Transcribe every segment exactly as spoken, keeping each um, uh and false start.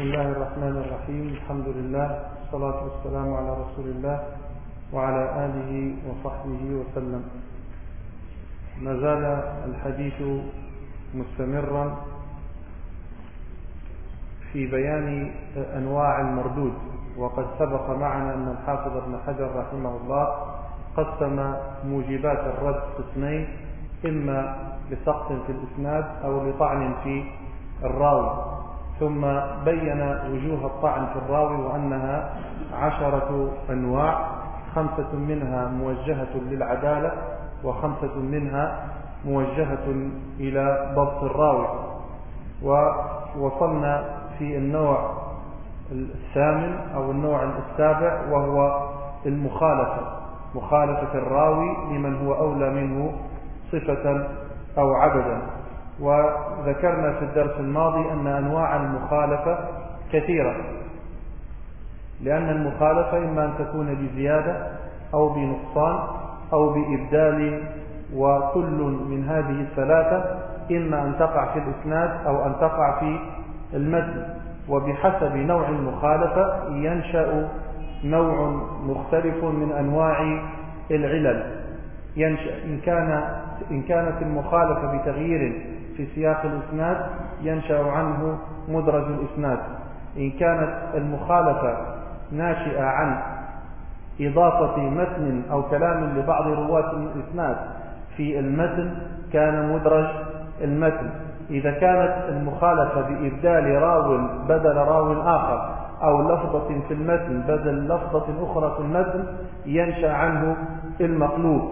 الله الرحمن الرحيم. الحمد لله والصلاة والسلام على رسول الله وعلى آله وصحبه وسلم. ما زال الحديث مستمرا في بيان أنواع المردود، وقد سبق معنا أن الحافظ ابن حجر رحمه الله قسم موجبات الرد قسمين، إما لسقط في الإسناد أو لطعن في الراوي، ثم بين وجوه الطعن في الراوي وأنها عشرة أنواع، خمسة منها موجهة للعدالة وخمسة منها موجهة إلى ضبط الراوي. ووصلنا في النوع الثامن أو النوع السابع، وهو المخالفة، مخالفة الراوي لمن هو أولى منه صفة أو عددا. وذكرنا في الدرس الماضي أن أنواع المخالفة كثيرة، لأن المخالفة إما أن تكون بزيادة أو بنقصان أو بإبدال، وكل من هذه الثلاثة إما أن تقع في الإسناد أو أن تقع في المتن، وبحسب نوع المخالفة ينشأ نوع مختلف من أنواع العلل. ينشأ إن كان إن كانت المخالفة بتغيير في سياق الإسناد ينشأ عنه مدرج الإسناد. إن كانت المخالفة ناشئة عن إضافة متن أو كلام لبعض رواة الإسناد في المتن كان مدرج المتن. إذا كانت المخالفة بإبدال راو بدل راو آخر أو لفظة في المتن بدل لفظة أخرى في المتن ينشأ عنه المقلوب.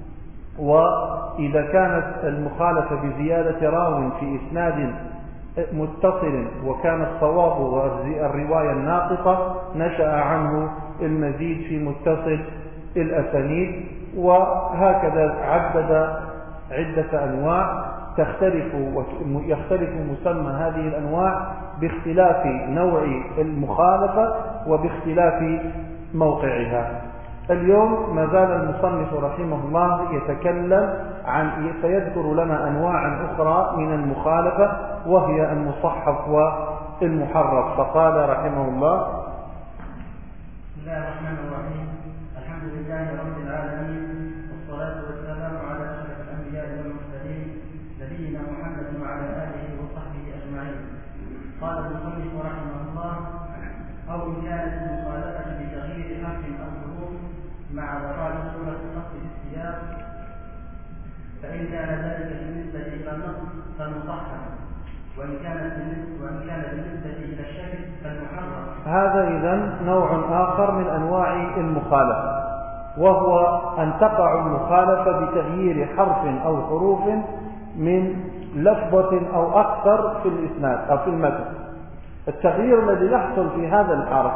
وإذا كانت المخالفة بزيادة راو في إسناد متصل وكان الصواب والرواية الناقصة نشأ عنه المزيد في متصل الأسانيد. وهكذا عدد عدة أنواع تختلف ويختلف مسمى هذه الأنواع باختلاف نوع المخالفة وباختلاف موقعها. اليوم ما زال المصنف رحمه الله يتكلم عن سيذكر لنا أنواعا أخرى من المخالفة، وهي المصحف والمحرف. فقال رحمه الله: بسم الله الرحمن الرحيم. الحمد لله رب العالمين، والصلاة والسلام على أشرف الأنبياء والمرسلين نبينا محمد وعلى آله وصحبه أجمعين. قال المصنف رحمه الله: أو إن كانت المخالفة بتغيير حرف أو حروف مع بقاء صورة الخط في السياق، فإن كان ذلك بالنسبة إلى النص فالمصحف، وإن كان وإن كان بالنسبة إلى الشكل فالمحرف. هذا إذن نوع آخر من أنواع المخالفة، وهو أن تقع المخالفة بتغيير حرف أو حروف من لفظة أو أكثر في الإسناد أو في المتن. التغيير الذي يحصل في هذا الحرف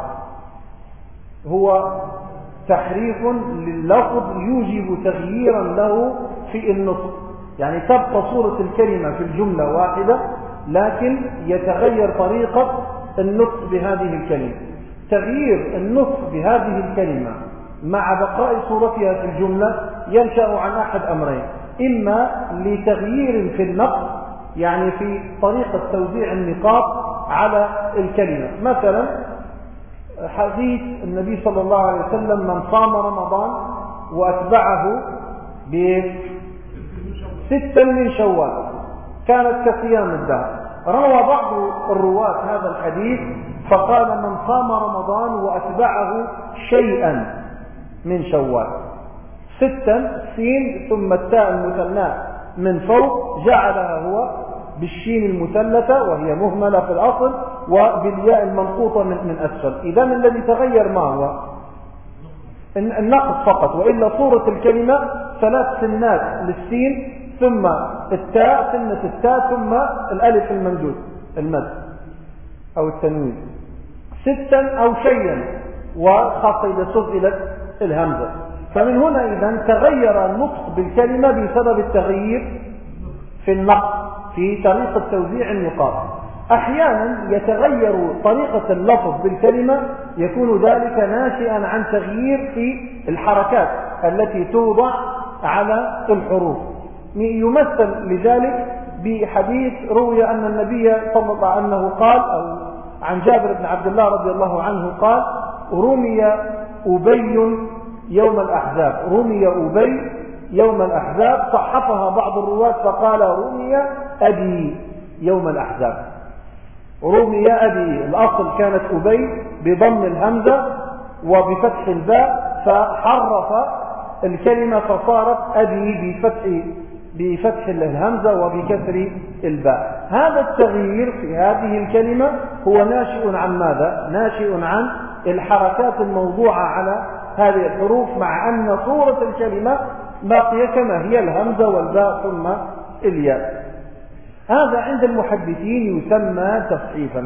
هو تحريف لللفظ يوجب تغييرا له في النطق، يعني تبقى صورة الكلمة في الجملة واحدة لكن يتغير طريقة النطق بهذه الكلمة. تغيير النطق بهذه الكلمة مع بقاء صورتها في الجملة ينشأ عن أحد أمرين: إما لتغيير في النطق، يعني في طريقة توزيع النقاط على الكلمة. مثلا حديث النبي صلى الله عليه وسلم: من صام رمضان وأتبعه بستا من شوال كانت كصيام الدهر. روى بعض الرواة هذا الحديث فقال: من صام رمضان وأتبعه شيئا من شوال. ستا سين ثم التاء المثنى من فوق جعلها هو بالشين المثلثة وهي مهملة في الأصل وبالياء المنقوطة من, من أسفل. إذا الذي تغير ما هو النقص فقط، وإلا صورة الكلمة ثلاث سنات للسين ثم التاء سنة التاء ثم الألف الممدود المد أو التنوين، ستا أو شيئا، وخاصة إذا سئلت الهمزة. فمن هنا إذن تغير النطق بالكلمة بسبب التغيير في النقص في طريقة توزيع النقاط. أحيانا يتغير طريقة اللفظ بالكلمة، يكون ذلك ناشئا عن تغيير في الحركات التي توضع على الحروف. يمثل لذلك بحديث روي أن النبي صلى الله عليه وسلم قال أو عن جابر بن عبد الله رضي الله عنه قال رمي أبي يوم الأحزاب رمي أبي يوم الأحزاب صحفها بعض الرواة فقال رمي أبي يوم الأحزاب رمي أبي الأصل كانت أبي بضم الهمزة وبفتح الباء فحرف الكلمة فصارت أبي بفتح بفتح الهمزة وبكسر الباء. هذا التغيير في هذه الكلمة هو ناشئ عن ماذا؟ ناشئ عن الحركات الموضوعة على هذه الحروف مع أن صورة الكلمة باقية كما هي الهمزة والباء ثم الياء. هذا عند المحدثين يسمى تصحيفا.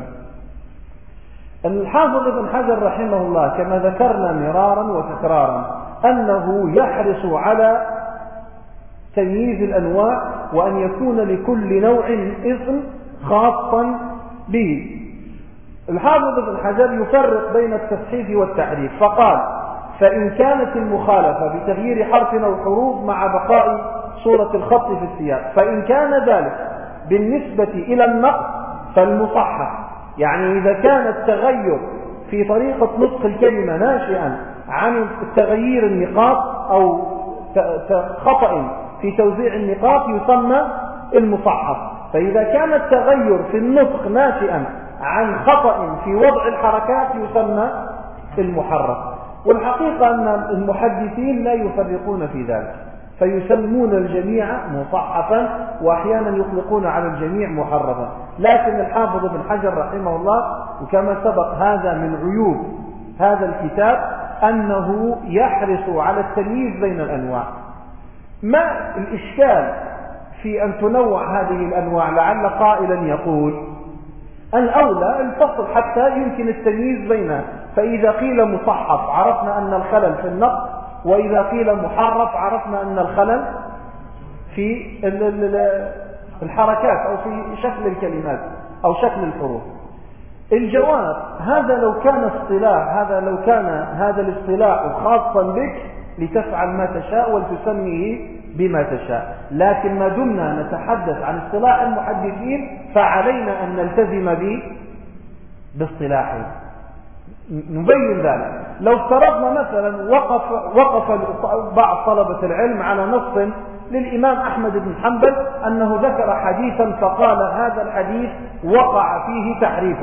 الحافظ ابن حجر رحمه الله كما ذكرنا مرارا وتكرارا أنه يحرص على تمييز الأنواع وأن يكون لكل نوع اسم خاصا به. الحافظ ابن حجر يفرق بين التصحيف والتحريف فقال فإن كانت المخالفة بتغيير حرف أو حروف مع بقاء صورة الخط في السياق فإن كان ذلك بالنسبة إلى النقص فالمصحح، يعني إذا كان التغير في طريقة نطق الكلمة ناشئا عن تغيير النقاط أو خطأ في توزيع النقاط يسمى المصحح. فإذا كان التغير في النطق ناشئا عن خطأ في وضع الحركات يسمى المحرف. والحقيقة أن المحدثين لا يفرقون في ذلك فيسمون الجميع مصحفا وأحيانا يطلقون على الجميع محرفا. لكن الحافظ ابن حجر رحمه الله وكما سبق هذا من عيوب هذا الكتاب أنه يحرص على التمييز بين الأنواع. ما الإشكال في أن تنوع هذه الأنواع؟ لعل قائلا يقول الأولى الفصل حتى يمكن التمييز بينها، فإذا قيل مصحف عرفنا أن الخلل في النقص، وإذا قيل محرف عرفنا أن الخلل في الحركات أو في شكل الكلمات أو شكل الحروف. الجواب هذا لو كان اصطلاح هذا لو كان هذا الاصطلاح خاصا بك لتفعل ما تشاء ولتسميه بما تشاء، لكن ما دمنا نتحدث عن اصطلاح المحدثين فعلينا أن نلتزم به باصطلاحه. نبين ذلك. لو افترضنا مثلا وقف وقف بعض طلبة العلم على نص للإمام أحمد بن حنبل أنه ذكر حديثا فقال هذا الحديث وقع فيه تحريف.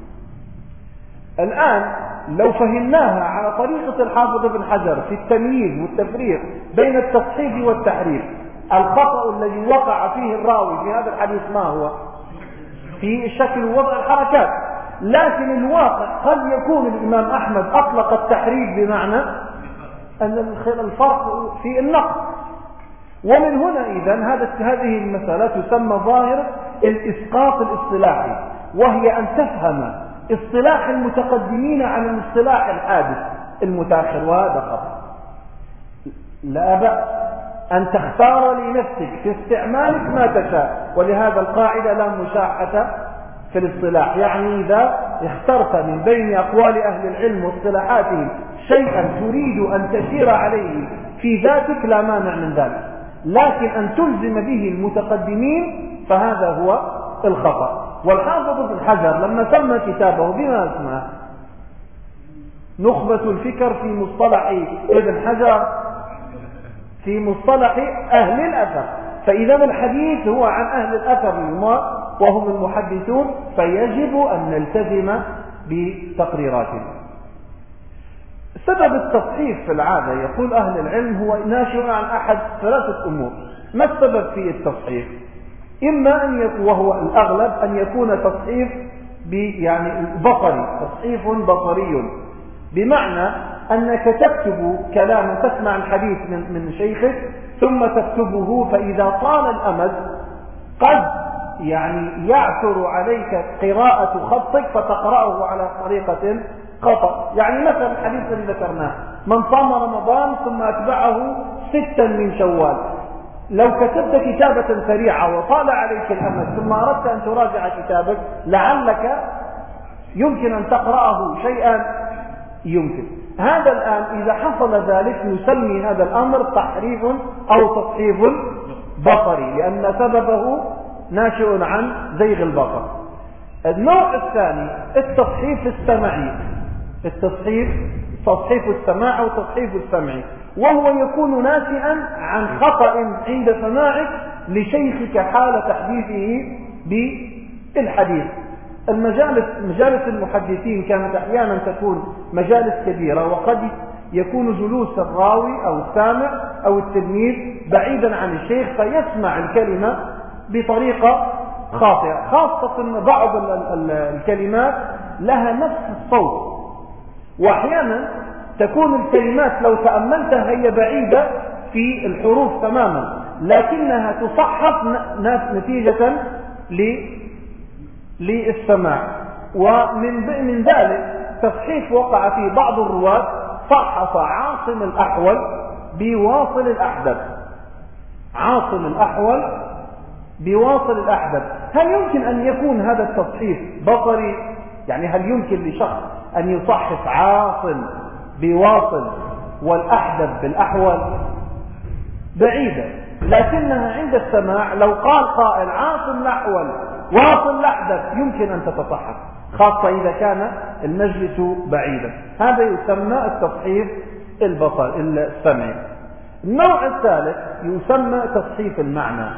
الآن لو فهمناها على طريقة الحافظ ابن حجر في التمييز والتفريق بين التصحيف والتحريف، الخطأ الذي وقع فيه الراوي في هذا الحديث ما هو؟ في الشكل ووضع الحركات. لكن الواقع قد يكون الإمام أحمد أطلق التحريف بمعنى أن الفرق في النقص. ومن هنا إذن هذه المسألة تسمى ظاهرة الإسقاط الاصطلاحي، وهي أن تفهم اصطلاح المتقدمين عن الاصطلاح الحادث المتأخر، وهذا خطأ. لا بأس أن تختار لنفسك في استعمالك ما تشاء، ولهذا القاعدة لا مشاحة في الاصطلاح. يعني إذا اخترت من بين أقوال أهل العلم واصطلاحاتهم شيئا تريد أن تسير عليه في ذاتك لا مانع من ذلك، لكن أن تلزم به المتقدمين فهذا هو الخطأ. والحافظ ابن حجر لما سمى كتابه بما اسمه نخبة الفكر في مصطلح ابن حجر في مصطلح أهل الأثر، فإذا الحديث هو عن أهل الأثر وهم المحدثون فيجب أن نلتزم بتقريراتهم. سبب التصحيف في العادة يقول أهل العلم هو ناشئ عن أحد ثلاثة أمور. ما السبب في التصحيف؟ إما أن يكون وهو الأغلب أن يكون تصحيف يعني بصري، تصحيف بصري، بمعنى أنك تكتب كلاما تسمع الحديث من, من شيخك ثم تكتبه، فإذا طال الأمد قد يعني يعثر عليك قراءة خطك فتقرأه على طريقة خطأ. يعني مثلا الحديث الذي ذكرناه من صام رمضان ثم أتبعه ستا من شوال، لو كتبت كتابة سريعة وطال عليك الأمد ثم أردت أن تراجع كتابك لعلك يمكن أن تقرأه شيئا يمكن. هذا الآن إذا حصل ذلك نسمي هذا الأمر تحريف أو تصحيف بصري، لأن سببه ناشئ عن زيغ البصر. النوع الثاني التصحيف السمعي، التصحيف تصحيف السماع أو تصحيف السمعي، وهو يكون ناشئا عن خطأ عند سماعك لشيخك حال تحديثه بالحديث. المجالس مجالس المحدثين كانت أحيانا تكون مجالس كبيرة، وقد يكون جلوس الراوي أو السامع أو التلميذ بعيدا عن الشيخ فيسمع الكلمة بطريقة خاطئة، خاصة أن بعض الكلمات لها نفس الصوت، وأحيانا تكون الكلمات لو تأملتها هي بعيدة في الحروف تماما، لكنها تصحف نتيجة للسماع. ومن من ذلك تصحيف وقع في بعض الرواة، صحف عاصم الأحول بواصل الأحدب، عاصم الأحول بواصل الأحدب. هل يمكن أن يكون هذا التصحيف بصري؟ يعني هل يمكن لشخص أن يصحف عاصم بواصل والأحدب بالأحول؟ بعيدة، لكنها عند السماع لو قال قائل عاصم الأحول واصل الأحدب يمكن أن تتصحف، خاصة إذا كان المجلس بعيدا. هذا يسمى التصحيف البصر السمعي. النوع الثالث يسمى تصحيف المعنى،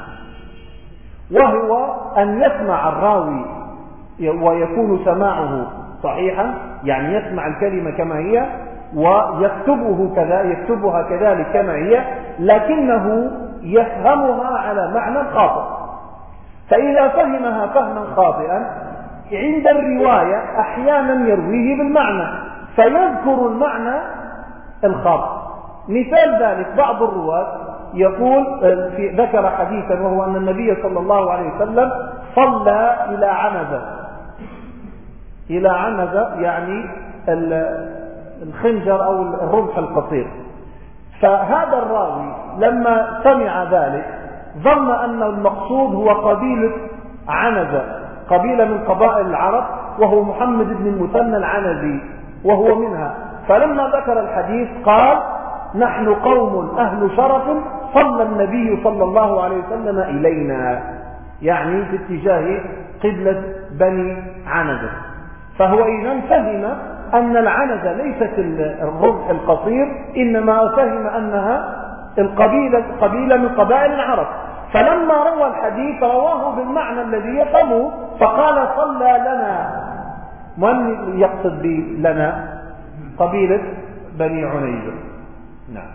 وهو أن يسمع الراوي ويكون سماعه صحيحا، يعني يسمع الكلمة كما هي ويكتبه كذا يكتبها كذلك كما هي، لكنه يفهمها على معنى خاطئ. فإذا فهمها فهما خاطئا عند الرواية أحيانا يرويه بالمعنى فيذكر المعنى الخاطئ. مثال ذلك بعض الرواة يقول في ذكر حديثا وهو أن النبي صلى الله عليه وسلم صلى إلى عنزة، إلى عنزة يعني الخنجر أو الرمح القصير. فهذا الراوي لما سمع ذلك ظن أن المقصود هو قبيلة عنزة، قبيلة من قبائل العرب، وهو محمد بن المثنى العنزي وهو منها. فلما ذكر الحديث قال نحن قوم أهل شرف صلى النبي صلى الله عليه وسلم إلينا، يعني في اتجاه قبلة بني عنزة. فهو إذن فهم أن العنزة ليست الرمح القصير، إنما فهم أنها القبيلة قبيلة من قبائل العرب. فلما روى الحديث رواه بالمعنى الذي يفهمه، فقال صلى لنا. من يقصد بلنا؟ قبيلة بني عنيزة. نعم.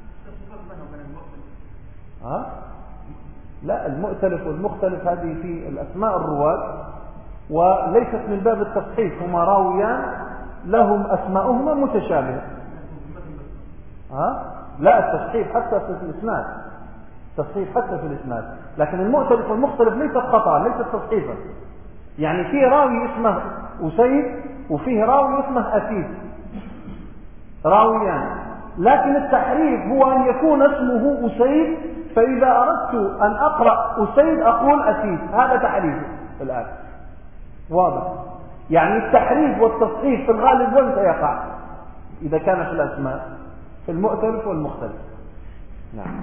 ها؟ لا، المؤتلف والمختلف هذه في الأسماء الرواة، وليست من باب التصحيف، هما راويان لهم أسماءهما متشابهة. ها؟ لا، التصحيف حتى في الإسناد، تصحيف حتى في الإسناد، لكن المؤتلف والمختلف ليست خطأ، ليست تصحيفا. يعني في راوي اسمه أسيد وفيه راوي اسمه أسيد، راويان، لكن التحريف هو أن يكون اسمه أسيد، فإذا أردت أن أقرأ أسيد أقول أسيد، هذا تحريف الآن واضح. يعني التحريف والتصحيف في الغالب وين سيقع؟ إذا كان في الأسماء، في المؤتلف والمختلف. نعم.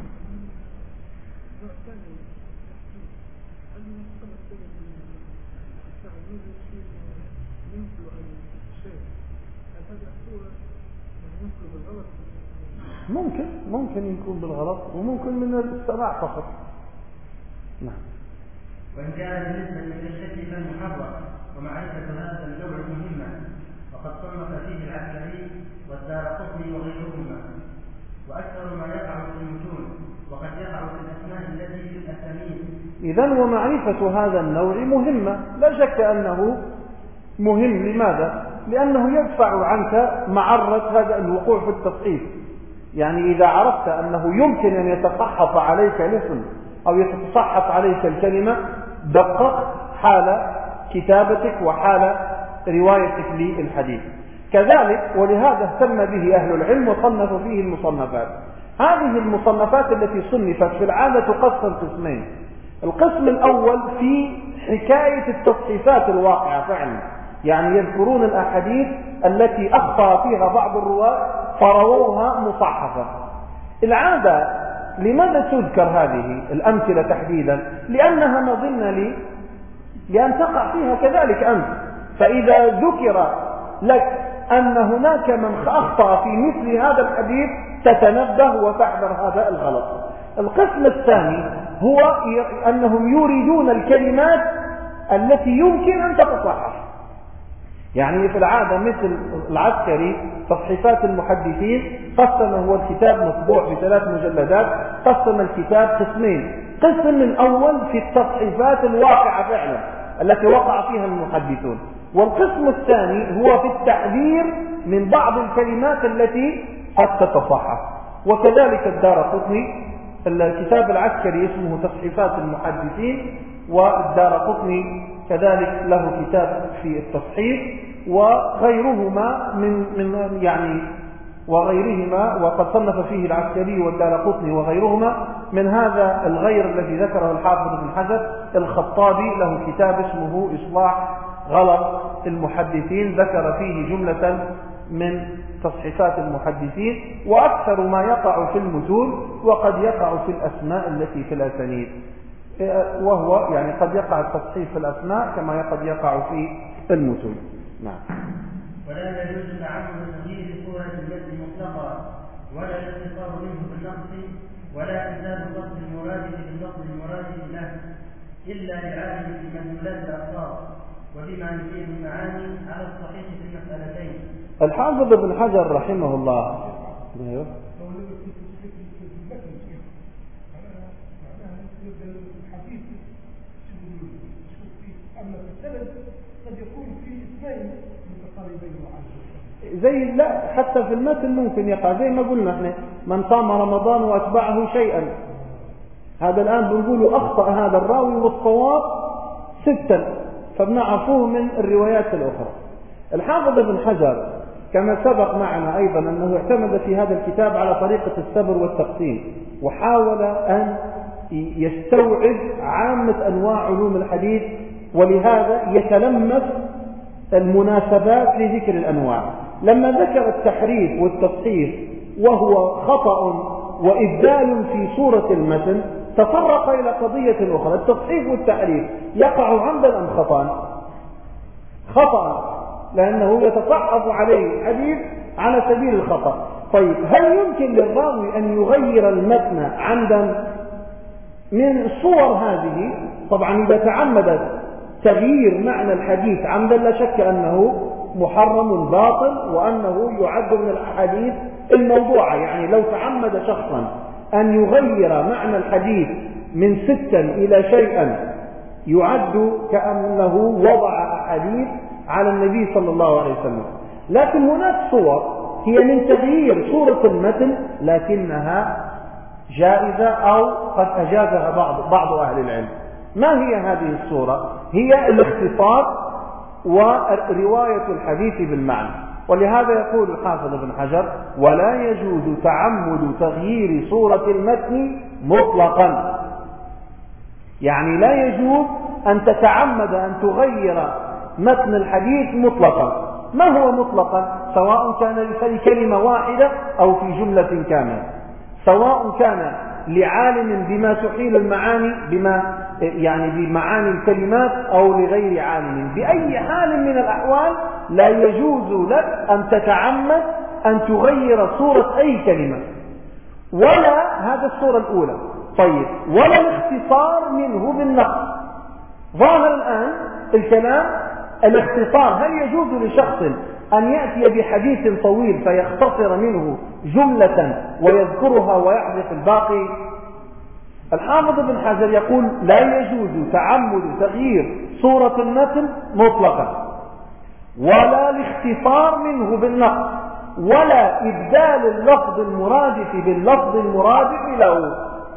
ممكن ممكن يكون بالغلط وممكن من السماع فقط. نعم. وإن كان بالنسبة للشك فالمحرر ومعرفة هذا النوع مهمة، وقد صنف فيه العسكري والدارقطني وغيرهما. وأكثر ما يقع في المتون وقد يقع في الأسماء التي في الأسانيد. إذن ومعرفة هذا النوع مهمة، لا شك أنه مهم. لماذا؟ لأنه يدفع عنك معرة هذا الوقوع في التصحيف. يعني إذا عرفت أنه يمكن أن يتصحف عليك الاسم أو يتصحف عليك الكلمة، دققت حال كتابتك وحال روايتك للحديث. كذلك ولهذا اهتم به أهل العلم وصنفوا فيه المصنفات. هذه المصنفات التي صنفت في العادة تقسم قسمين. القسم الأول في حكاية التصحيفات الواقعة فعلا، يعني يذكرون الأحاديث التي أخطأ فيها بعض الرواة فرووها مصحفة. العادة لماذا تذكر هذه الأمثلة تحديدا؟ لأنها مظنة لأن تقع فيها كذلك أنت. فإذا ذكر لك أن هناك من أخطأ في مثل هذا الحديث تتنبه وتحذر هذا الغلط. القسم الثاني هو أنهم يريدون الكلمات التي يمكن أن تتصحح. يعني في العادة مثل العسكري تصحيفات المحدثين قسم، هو الكتاب مطبوع بثلاث مجلدات، قسم الكتاب قسمين: قسم الأول في التصحيفات الواقعة فعلا التي وقع فيها المحدثون، والقسم الثاني هو في التحذير من بعض الكلمات التي قد تتصحح. وكذلك الدارقطني الكتاب العسكري اسمه تصحيفات المحدثين، والدارقطني كذلك له كتاب في التصحيح، وغيرهما من من يعني وغيرهما، وقد صنف فيه العسكري والدارقطني وغيرهما. من هذا الغير الذي ذكره الحافظ ابن حجر، الخطابي له كتاب اسمه إصلاح غلط المحدثين، ذكر فيه جملة من تصحيفات المحدثين، وأكثر ما يقع في المتون وقد يقع في الأسماء التي في الأسانيد، وهو يعني قد يقع التصحيف في الأسماء كما قد يقع في المتون. نعم. ولا يجوز تعمد تغيير صورة المتن مطلقا، ولا الاختصار منه بالنقص، ولا إزالة اللفظ المرادف باللفظ المرادف له إلا لعالم في مدلولات الألفاظ وبما فيه المعاني على الصحيح في المسألتين. الحافظ ابن حجر رحمه الله ايوه زي لا حتى في المتن ممكن يقع، زي ما قلنا احنا من صام رمضان واتبعه شيئا، هذا الآن بنقول أخطأ هذا الراوي والصواب ستا، فبنعرفوه من الروايات الأخرى. الحافظ ابن حجر كما سبق معنا أيضا أنه اعتمد في هذا الكتاب على طريقة السبر والتقسيم، وحاول أن يستوعب عامة أنواع علوم الحديث، ولهذا يتلمس المناسبات لذكر الأنواع. لما ذكر التحريف والتصحيف وهو خطأ وإبدال في صورة المتن، تطرق إلى قضية أخرى: التصحيف والتحريف يقع عمدا أم خطأ؟ خطأ، لأنه يتصحف عليه الحديث على سبيل الخطأ. طيب، هل يمكن للراوي أن يغير المتن عمدا؟ من الصور هذه طبعا إذا تعمد تغيير معنى الحديث عمدا لا شك أنه محرم باطل، وأنه يعد من الأحاديث الموضوعة. يعني لو تعمد شخصا أن يغير معنى الحديث من ستا إلى شيئا يعد كأنه وضع أحاديث على النبي صلى الله عليه وسلم. لكن هناك صور هي من تغيير صورة المتن لكنها جائزة أو قد أجازها بعض, بعض أهل العلم. ما هي هذه الصورة؟ هي الاختصار ورواية الحديث بالمعنى. ولهذا يقول الحافظ ابن حجر: ولا يجوز تعمد تغيير صورة المتن مطلقا. يعني لا يجوز أن تتعمد أن تغير متن الحديث مطلقا. ما هو مطلقا؟ سواء كان في كلمة واحدة أو في جملة كاملة، سواء كان لعالم بما تحيل المعاني بما يعني بمعاني الكلمات أو لغير عالم، بأي حال من الأحوال لا يجوز لك أن تتعمد أن تغير صورة أي كلمة، ولا هذا الصورة الأولى. طيب، ولا الاختصار منه بالنقص. ظاهر الآن الكلام الاختصار. هل يجوز لشخص أن يأتي بحديث طويل فيختصر منه جملة ويذكرها ويحذف الباقي؟ الحافظ ابن حجر يقول: لا يجوز تعمد تغيير صورة المتن مطلقا، ولا الاختصار منه بالنقص، ولا إبدال اللفظ المرادف باللفظ المرادف له.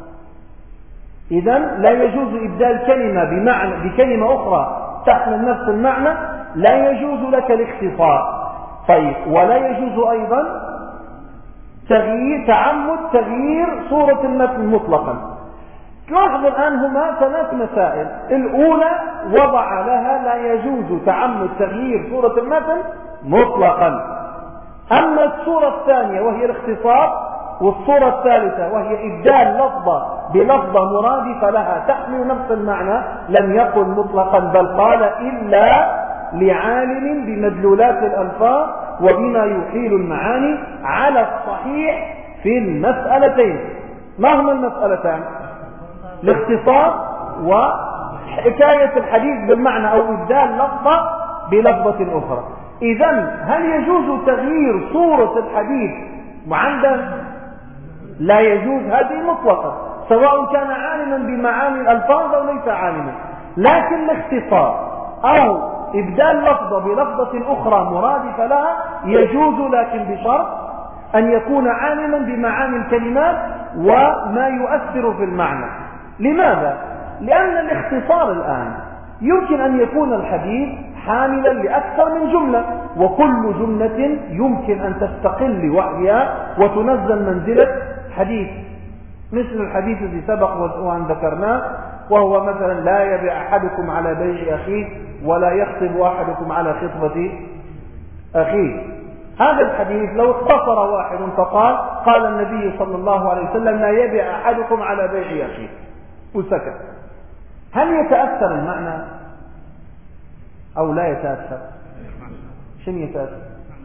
إذن لا يجوز إبدال كلمة بمعنى بكلمة أخرى تحمل نفس المعنى، لا يجوز لك الاختصار. طيب، ولا يجوز أيضا تغيير تعمد تغيير صورة المتن مطلقا. لاحظوا الآن هما ثلاث مسائل. الأولى وضع لها: لا يجوز تعمد تغيير صورة المتن مطلقا. أما الصورة الثانية وهي الاختصار والصورة الثالثة وهي إبدال لفظة بلفظة مرادفة لها تحمل نفس المعنى لم يقل مطلقا بل قال إلا لعالم بمدلولات الألفاظ وبما يحيل المعاني على الصحيح في المسألتين. ما هما المسألتان؟ الاختصار وحكاية الحديث بالمعنى أو إبدال لفظة بلفظة أخرى. إذن هل يجوز تغيير صورة الحديث معندل؟ لا يجوز هذه مطلقا سواء كان عالما بمعاني الألفاظ أو ليس عالما، لكن الاختصار أو إبدال لفظة بلفظة أخرى مرادفة لها يجوز، لكن بشرط أن يكون عالما بمعاني الكلمات وما يؤثر في المعنى. لماذا؟ لأن الاختصار الآن يمكن أن يكون الحديث حاملا لأكثر من جملة، وكل جملة يمكن أن تستقل لوحدها وتنزل منزلة حديث، مثل الحديث الذي سبق وأن ذكرناه وهو مثلا لا يبيع أحدكم على بيع أخيه ولا يخطب أحدكم على خطبة أخيه. هذا الحديث لو اختصر واحد فقال قال النبي صلى الله عليه وسلم لا يبيع أحدكم على بيع أخيه وسكت، هل يتأثر المعنى أو لا يتأثر؟ شن يتأثر؟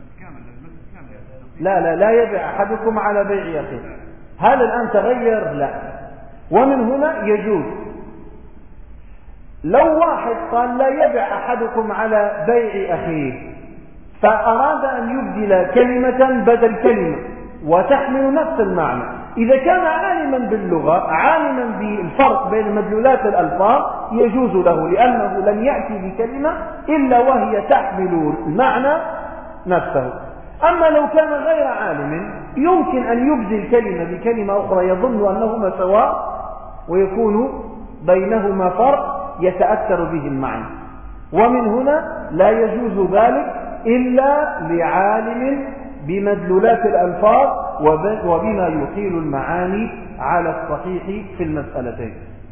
لا لا لا يبيع أحدكم على بيع أخيه، هل الآن تغير؟ لا. ومن هنا يجوز لو واحد قال لا يبيع أحدكم على بيع أخيه فأراد أن يبدل كلمة بدل كلمة وتحمل نفس المعنى، إذا كان عالما باللغة عالما بالفرق بين مدلولات الألفاظ يجوز له، لأنه لم يأتي بكلمة إلا وهي تحمل المعنى نفسه. أما لو كان غير عالم يمكن أن يبدل كلمة بكلمة أخرى يظن أنهما سواء ويكون بينهما فرق يتأثر به المعنى، ومن هنا لا يجوز ذلك إلا لعالم بمدلولات الألفاظ وبما يحيل المعاني على الصحيح في المسألتين.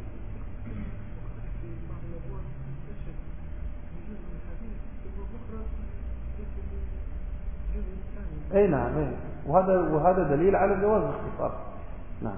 أي نعم، وهذا وهذا دليل على جواز الاختصار. نعم.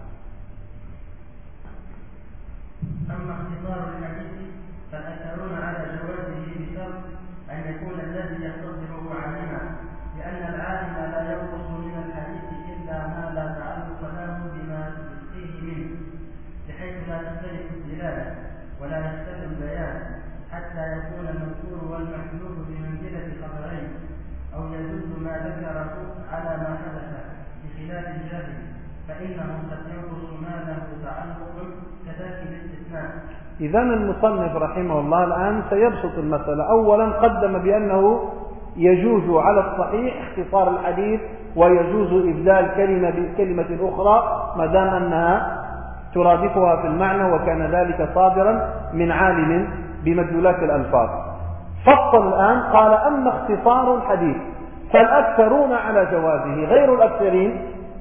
أما اختصار الحديث فالأكثرون على جوازه بشرط أن يكون الذي يختصره عالما، لأن العالم لا ينقص من الحديث إلا ما لا تعلق له بما يسقيه منه، بحيث لا تختلف الدلالة ولا يختل البيان، حتى يكون المذكور والمحذوف بمنزلة خبرين، أو يجوز ما ذكره على ما حدث بخلاف الجهل، فإنه قد ينقص ما له تعلق كذلك الاستثناء. إذن المصنف رحمه الله الآن سيبسط المسألة. أولا قدم بأنه يجوز على الصحيح اختصار الحديث ويجوز إبدال كلمة بكلمة أخرى ما دام أنها ترادفها في المعنى، وكان ذلك صادرا من عالم بمدلولات الألفاظ. فصل الآن قال أما اختصار الحديث فالأكثرون على جوازه غير الأكثرين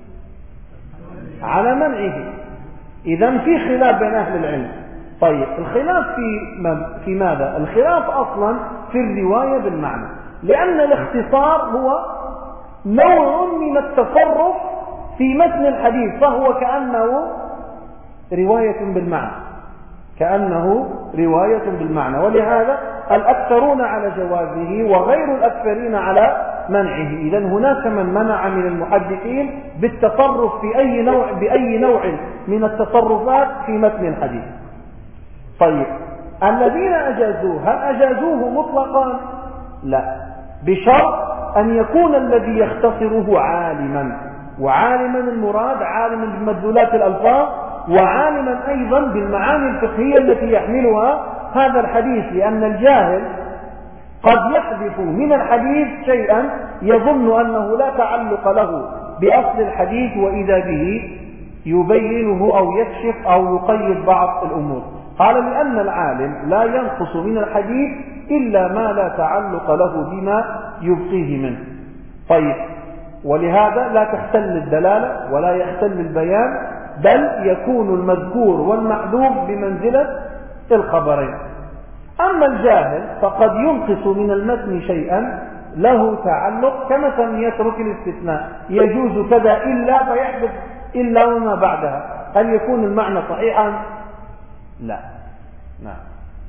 على منعه. إذن في خلاف بين أهل العلم. طيب الخلاف في في ماذا؟ الخلاف أصلا في الرواية بالمعنى، لأن الاختصار هو نوع من التصرف في متن الحديث، فهو كأنه رواية بالمعنى، كأنه رواية بالمعنى، ولهذا الأكثرون على جوازه وغير الأكثرين على منعه. إذن هناك من منع من المحدثين بالتصرف في أي نوع بأي نوع من التصرفات في متن الحديث. طيب الذين أجازوه هل أجازوه مطلقا؟ لا، بشرط أن يكون الذي يختصره عالما، وعالما المراد عالما بمدلولات الألفاظ وعالما أيضا بالمعاني الفقهية التي يحملها هذا الحديث، لأن الجاهل قد يحذف من الحديث شيئا يظن أنه لا تعلق له بأصل الحديث وإذا به يبينه أو يكشف أو يقيد بعض الأمور. قال لأن العالم لا ينقص من الحديث إلا ما لا تعلق له بما يبقيه منه. طيب ولهذا لا تختل الدلالة ولا يختل البيان، بل يكون المذكور والمحذوف بمنزلة الخبرين. أما الجاهل فقد ينقص من المتن شيئا له تعلق، كمثلا يترك الاستثناء، يجوز كذا إلا فيحذف إلا وما بعدها. هل يكون المعنى صحيحا؟ لا. نعم.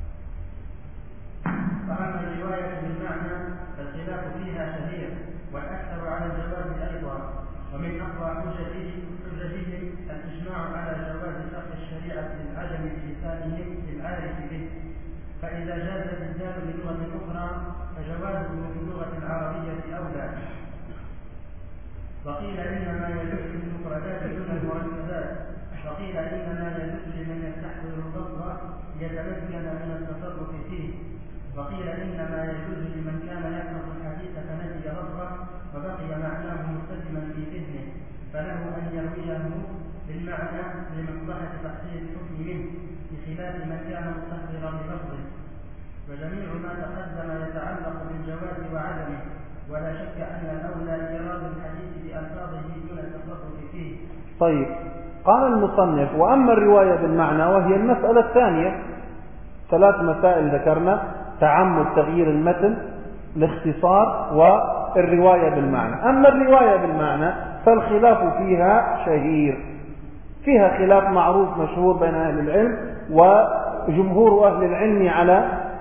وأما الرواية بالمعنى فالخلاف فيها شهير والأكثر على الجواز أيضا، ومن أقوى حججهم الإجماع على جواز شرح الشريعة للعجم بلسانهم للعارف به، فإذا جاز الإبدال بلغة أخرى فجوازه باللغة العربية أولى. وقيل إنما يجوز بالمفردات دون المركبات، وقيل إنما يجوز لمن يستحضر اللفظ ليتمكن من التصرف فيه، وقيل إنما يجوز لمن كان يحفظ الحديث فنسي لفظه وبقي معناه مستلزما في ذهنه فله أن يرويه بالمعنى لمصلحة تحصيل الحكم منه، بخلاف من كان مستحضرا بلفظه. وجميع ما تقدم يتعلق بالجواز وعدمه، ولا شك أن الأولى إيراد الحديث بألفاظه دون التصرف فيه. طيب، قال المصنف: وأما الرواية بالمعنى، وهي المسألة الثانية. ثلاث مسائل ذكرنا: تعمد تغيير المتن، الاختصار، والرواية بالمعنى. أما الرواية بالمعنى فالخلاف فيها شهير، فيها خلاف معروف مشهور بين أهل العلم، وجمهور أهل العلم على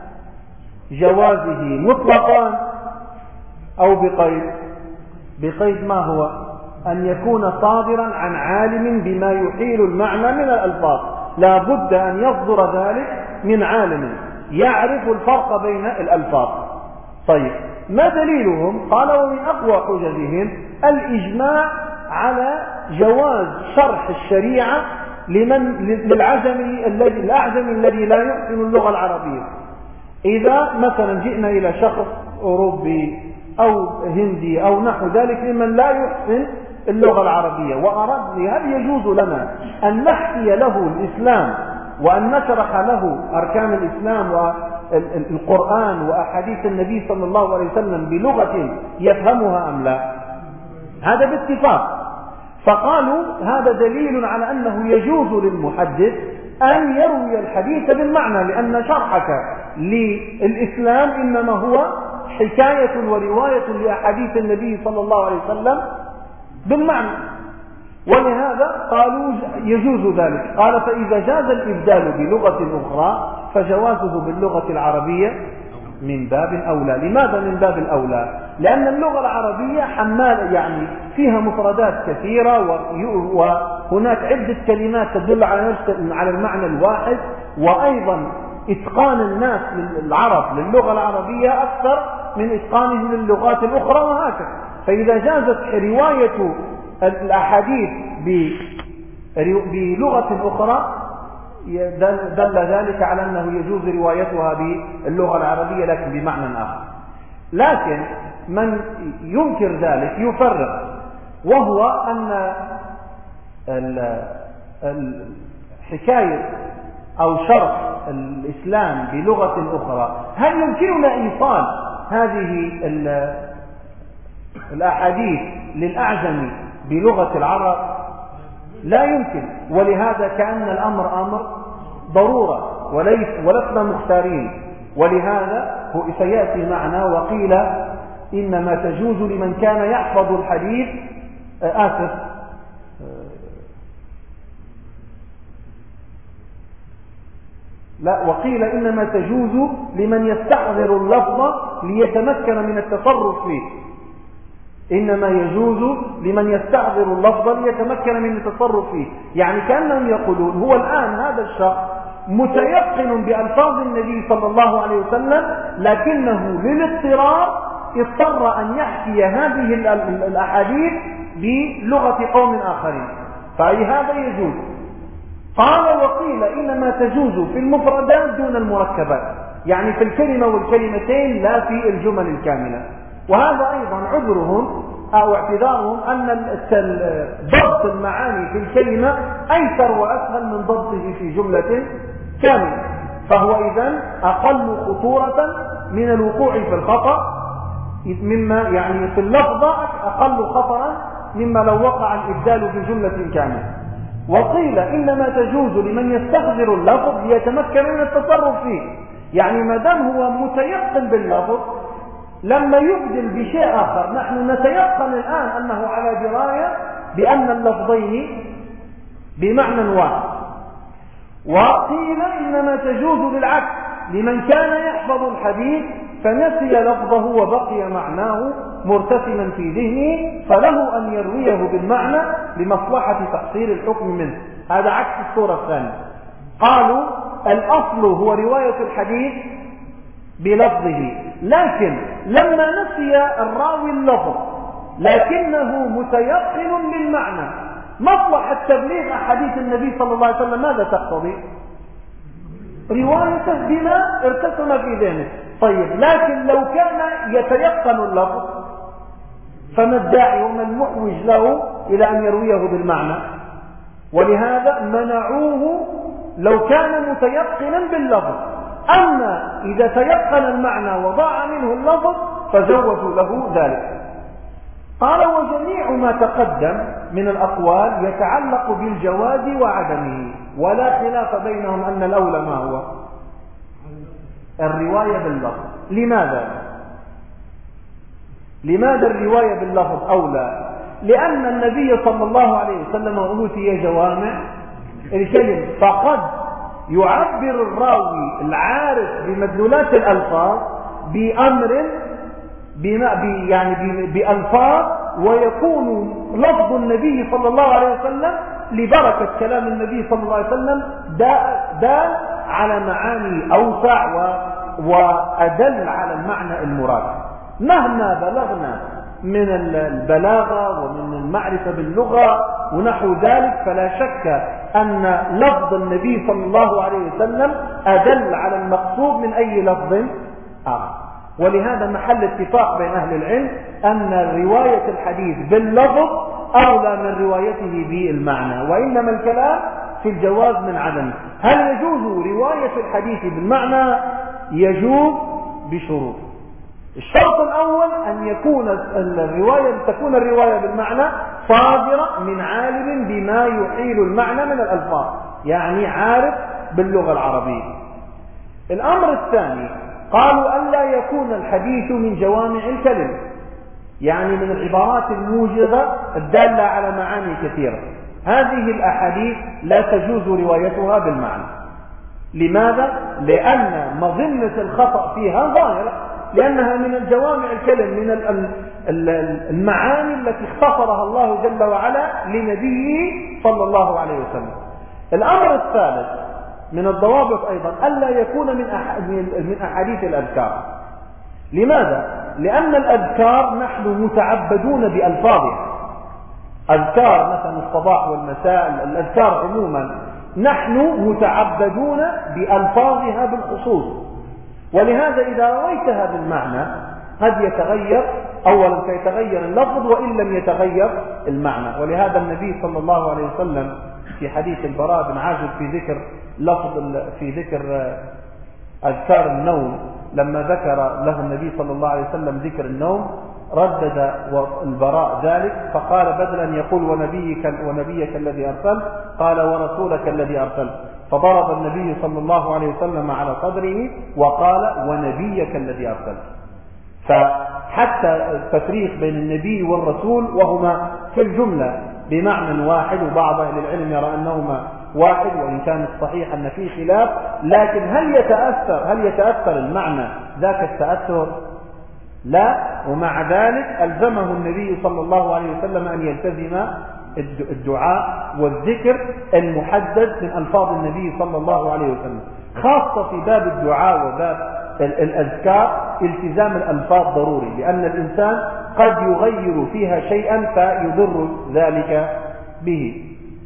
جوازه مطلقا أو بقيد. بقيد ما هو؟ أن يكون صادرا عن عالم بما يحيل المعنى من الألفاظ، لا بد أن يصدر ذلك من عالم يعرف الفرق بين الألفاظ. طيب، ما دليلهم؟ قال: ومن أقوى حججهم الإجماع على جواز شرح الشريعة لمن للعجمي الذي الأعجمي الذي لا يحسن اللغة العربية. إذا مثلا جئنا إلى شخص أوروبي أو هندي أو نحو ذلك ممن لا يحسن اللغة العربية وأردنا، هل يجوز لنا أن نحكي له الإسلام وأن نشرح له أركان الإسلام والقرآن وأحاديث النبي صلى الله عليه وسلم بلغة يفهمها أم لا؟ هذا باتفاق. فقالوا هذا دليل على أنه يجوز للمحدث أن يروي الحديث بالمعنى، لأن شرحك للإسلام إنما هو حكاية ورواية لأحاديث النبي صلى الله عليه وسلم بالمعنى، ولهذا قالوا يجوز ذلك. قال: فإذا جاز الإبدال بلغة أخرى فجوازه باللغة العربية من باب أولى. لماذا من باب الأولى؟ لأن اللغة العربية حمال، يعني فيها مفردات كثيرة، وهناك عدة كلمات تدل على المعنى الواحد، وأيضا إتقان الناس للعرب للغة العربية أكثر من إتقانهم للغات الأخرى، وهكذا. فإذا جازت رواية الأحاديث بلغة أخرى دل ذلك على أنه يجوز روايتها باللغة العربية لكن بمعنى آخر. لكن من ينكر ذلك يفرق، وهو أن الحكاية أو شرح الإسلام بلغة أخرى، هل يمكننا إيصال هذه الأحاديث للأعجم بلغة العرب؟ لا يمكن. ولهذا كأن الأمر أمر ضرورة وليس ولسنا مختارين، ولهذا هو سيأتي معنا. وقيل إنما تجوز لمن كان يحفظ الحديث آسف لا وقيل إنما تجوز لمن يستحضر اللفظ ليتمكن من التصرف فيه. إنما يجوز لمن يستحضر اللفظ ليتمكن من التصرف فيه، يعني كأنهم يقولون هو الآن هذا الشخص متيقن بألفاظ النبي صلى الله عليه وسلم، لكنه للاضطرار اضطر أن يحكي هذه الأحاديث بلغة قوم آخرين، فأي هذا يجوز. قال: وقيل إنما تجوز في المفردات دون المركبات، يعني في الكلمة والكلمتين لا في الجمل الكاملة. وهذا أيضا عذرهم أو اعتذارهم أن ضبط المعاني في الكلمة أيسر وأسهل من ضبطه في جملة كاملة، فهو إذن أقل خطورة من الوقوع في الخطأ، مما يعني في اللفظة أقل خطرا مما لو وقع الإبدال في جملة كاملة. وقيل إنما تجوز لمن يستحضر اللفظ ليتمكن من التصرف فيه، يعني ما دام هو متيقن باللفظ لما يبدل بشيء آخر، نحن نتيقن الآن أنه على دراية بأن اللفظين بمعنى واحد. وقيل إنما تجوز بالعكس لمن كان يحفظ الحديث فنسي لفظه وبقي معناه مرتسما في ذهنه فله أن يرويه بالمعنى لمصلحة تحصيل الحكم منه. هذا عكس الصورة الثانية. قالوا الأصل هو رواية الحديث بلفظه، لكن لما نسي الراوي اللفظ لكنه متيقن بالمعنى، مصلحة تبليغ أحاديث النبي صلى الله عليه وسلم ماذا تقتضي؟ روايته بما ارتسم في ذهنه. طيب لكن لو كان يتيقن اللفظ فما الداعي وما المحوج له إلى أن يرويه بالمعنى؟ ولهذا منعوه لو كان متيقنا باللفظ. أما إذا تيقن المعنى وضاع منه اللفظ فجوزوا له ذلك. قال وجميع ما تقدم من الأقوال يتعلق بالجواز وعدمه، ولا خلاف بينهم أن الأولى ما هو؟ الرواية باللفظ. لماذا؟ لماذا الرواية باللفظ أولى؟ لأن النبي صلى الله عليه وسلم أوتي جوامع الكلم، فقد يعبر الراوي العارف بمدلولات الألفاظ بأمر بما يعني بألفاظ ويكون لفظ النبي صلى الله عليه وسلم لبركة كلام النبي صلى الله عليه وسلم دال على معاني أوسع وأدل على المعنى المراد. مهما بلغنا من البلاغة ومن المعرفة باللغة ونحو ذلك فلا شك أن لفظ النبي صلى الله عليه وسلم أدل على المقصود من أي لفظ آخر. ولهذا محل اتفاق بين أهل العلم أن رواية الحديث باللفظ أولى من روايته بالمعنى، وإنما الكلام في الجواز من عدمه. هل يجوز رواية الحديث بالمعنى؟ يجوز بشروط. الشرط الأول أن يكون الرواية تكون الرواية بالمعنى صادرة من عالم بما يحيل المعنى من الألفاظ، يعني عارف باللغة العربية. الأمر الثاني قالوا ألا يكون الحديث من جوامع الكلم، يعني من العبارات الموجزة الدالة على معاني كثيرة. هذه الأحاديث لا تجوز روايتها بالمعنى. لماذا؟ لأن مظنة الخطأ فيها ظاهرة، لأنها من الجوامع الكلم، من المعاني التي اختصرها الله جل وعلا لنبيه صلى الله عليه وسلم. الأمر الثالث من الضوابط أيضا ألا يكون من من أحاديث الأذكار. لماذا؟ لأن الأذكار نحن متعبدون بألفاظها. أذكار مثلا الصباح والمساء، الأذكار عموما نحن متعبدون بألفاظها بالخصوص. ولهذا إذا رويتها بالمعنى قد يتغير، أولا سيتغير اللفظ وإن لم يتغير المعنى. ولهذا النبي صلى الله عليه وسلم في حديث البراء بن عازب في ذكر لفظ في ذكر أذكار النوم، لما ذكر له النبي صلى الله عليه وسلم ذكر النوم ردد البراء ذلك فقال بدلا أن يقول ونبيك, ونبيك الذي أرسل قال ورسولك الذي أرسل، فضرب النبي صلى الله عليه وسلم على صدره وقال ونبيك الذي أرسل. فحتى التفريق بين النبي والرسول وهما في الجملة بمعنى واحد، وبعض أهل العلم يرى أنهما واحد وإن كان الصحيح أن فيه خلاف، لكن هل يتأثر هل يتأثر المعنى ذاك التأثر؟ لا. ومع ذلك ألزمه النبي صلى الله عليه وسلم أن يلتزم الدعاء والذكر المحدد من ألفاظ النبي صلى الله عليه وسلم، خاصة في باب الدعاء وباب الأذكار التزام الألفاظ ضروري، لأن الإنسان قد يغير فيها شيئا فيضر ذلك به.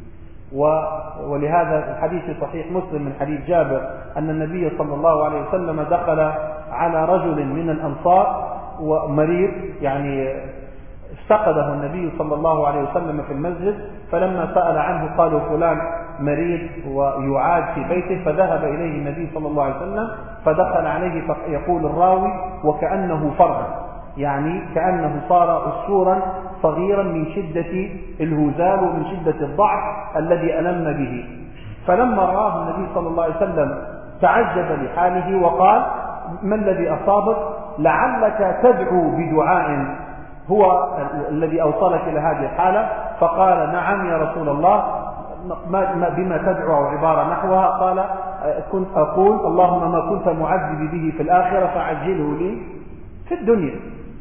ولهذا الحديث صحيح مسلم من حديث جابر أن النبي صلى الله عليه وسلم دخل على رجل من الأنصار ومريض، يعني افتقده النبي صلى الله عليه وسلم في المسجد، فلما سأل عنه قالوا فلان مريض ويعاد في بيته، فذهب إليه النبي صلى الله عليه وسلم فدخل عليه فيقول الراوي وكأنه فرغ، يعني كأنه صار أسورا صغيرا من شدة الهزال ومن شدة الضعف الذي ألم به. فلما رآه النبي صلى الله عليه وسلم تعجب لحاله وقال ما الذي أصابك؟ لعلك تدعو بدعاء هو الذي أوصلك إلى هذه الحالة. فقال نعم يا رسول الله، بما تدعو عبارة نحوها، قال كنت أقول اللهم ما كنت معذبي به في الآخرة فعجله لي في الدنيا.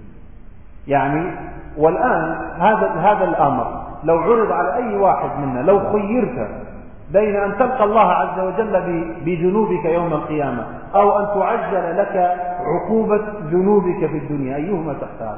يعني والآن هذا هذا الأمر لو عرض على أي واحد منا، لو خيرت بين أن تلقى الله عز وجل بذنوبك يوم القيامة أو أن تعجل لك عقوبة ذنوبك في الدنيا، أيهما تختار؟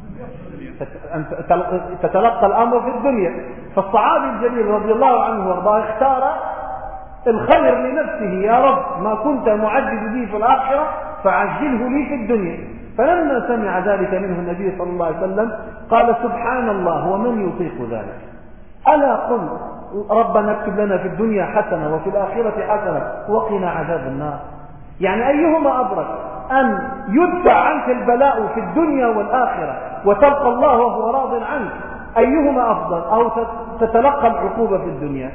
أن تتلقى الأمر في الدنيا. فالصحابي الجليل رضي الله عنه وارضاه اختار الخير لنفسه، يا رب ما كنت معذب به في الآخرة فعجله لي في الدنيا. فلما سمع ذلك منه النبي صلى الله عليه وسلم قال سبحان الله ومن يطيق ذلك، ألا قل ربنا اكتب لنا في الدنيا حسنة وفي الآخرة حسنة وقنا عذاب النار. يعني أيهما أبرك، أن يدفع عنك البلاء في الدنيا والآخرة وتلقى الله وهو راض عنك، أيهما أفضل؟ أو تتلقى العقوبة في الدنيا؟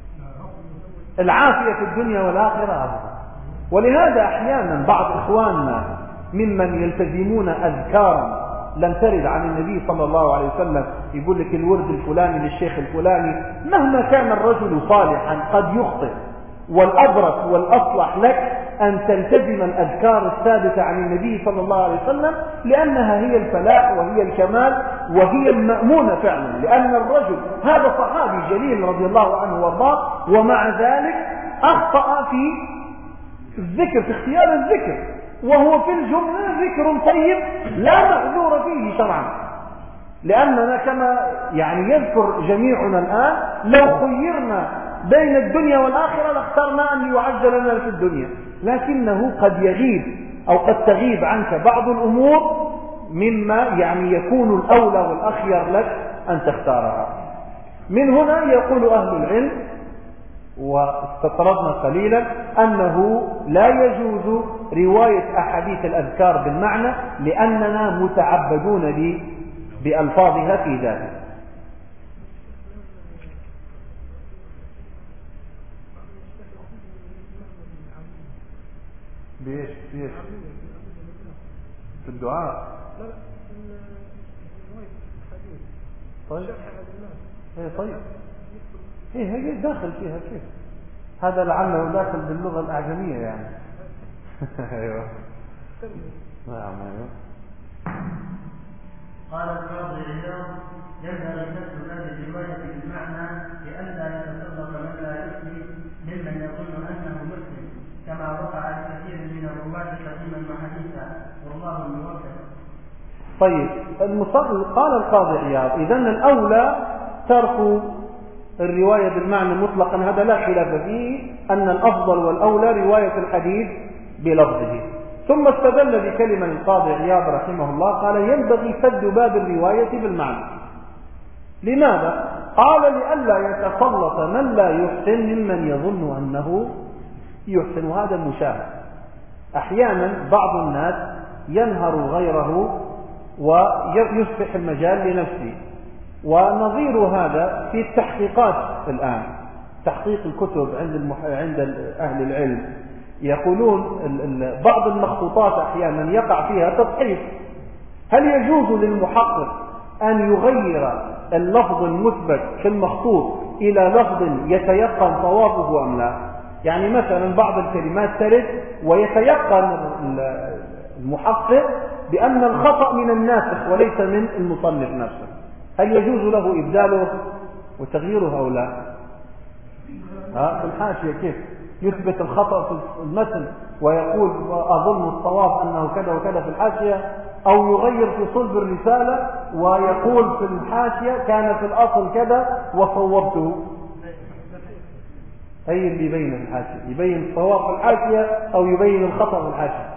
العافية في الدنيا والآخرة أفضل. ولهذا أحيانا بعض إخواننا ممن يلتزمون أذكارا لم ترد عن النبي صلى الله عليه وسلم، يقول لك الورد الفلاني للشيخ الفلاني، مهما كان الرجل صالحا قد يخطئ، والأبرك والأصلح لك أن تلتزم الأذكار الثابتة عن النبي صلى الله عليه وسلم، لأنها هي الفلاح وهي الكمال وهي المأمونة فعلا. لأن الرجل هذا صحابي جليل رضي الله عنه وارضاه، ومع ذلك أخطأ في الذكر، في اختيار الذكر، وهو في الجملة ذكر طيب لا محذور فيه شرعا. لأننا كما يعني يذكر جميعنا الآن لو خيرنا بين الدنيا والآخرة لاخترنا أن يعجل لنا في الدنيا، لكنه قد يغيب أو قد تغيب عنك بعض الأمور مما يعني يكون الأولى والأخير لك أن تختارها. من هنا يقول أهل العلم، واستطردنا قليلا، أنه لا يجوز رواية أحاديث الأذكار بالمعنى، لأننا متعبدون بألفاظها في ذلك. بإيش بإيش في الدعاء؟ طيب ايه طيب ايه هي داخل فيها كيف؟ هذا لعله داخل باللغة الأعجمية يعني. ايوه نعم ايوه. قال القاضي عياض ينبغي كسر هذه الرواية بالمعنى لئلا يتسلط من لا يسلم ممن يظن أنه مسلم، كما وقع الكثير من الرواة قديما وحديثا، والله الموفق. طيب المصدق قال القاضي عياض إذن الأولى ترك الرواية بالمعنى مطلقا، هذا لا خلاف فيه، أن الأفضل والأولى رواية الحديث بلفظه. ثم استدل بكلمة القاضي عياض رحمه الله، قال ينبغي سد باب الرواية بالمعنى. لماذا؟ قال لئلا يتسلط من لا يحسن ممن يظن أنه يحسن، وهذا المشاهد. أحيانا بعض الناس ينهر غيره ويصبح المجال لنفسه، ونظير هذا في التحقيقات الآن، تحقيق الكتب عند المح... عند أهل العلم، يقولون بعض المخطوطات أحيانا يقع فيها تضعيف. هل يجوز للمحقق أن يغير اللفظ المثبت في المخطوط إلى لفظ يتيقن صوابه أم لا؟ يعني مثلا بعض الكلمات ترد ويتيقن المحقق بأن الخطأ من الناسخ وليس من المصنف نفسه، هل يجوز له إبداله وتغييره أو لا؟ ها في الحاشية كيف يثبت الخطأ في المتن ويقول أظن الصواب أنه كذا وكذا في الحاشية، أو يغير في صلب الرسالة ويقول في الحاشية كان في الأصل كذا وصوبته؟ أي اللي يبين الحاشية؟ يبين الصواب في الحاشية أو يبين الخطأ في الحاشية؟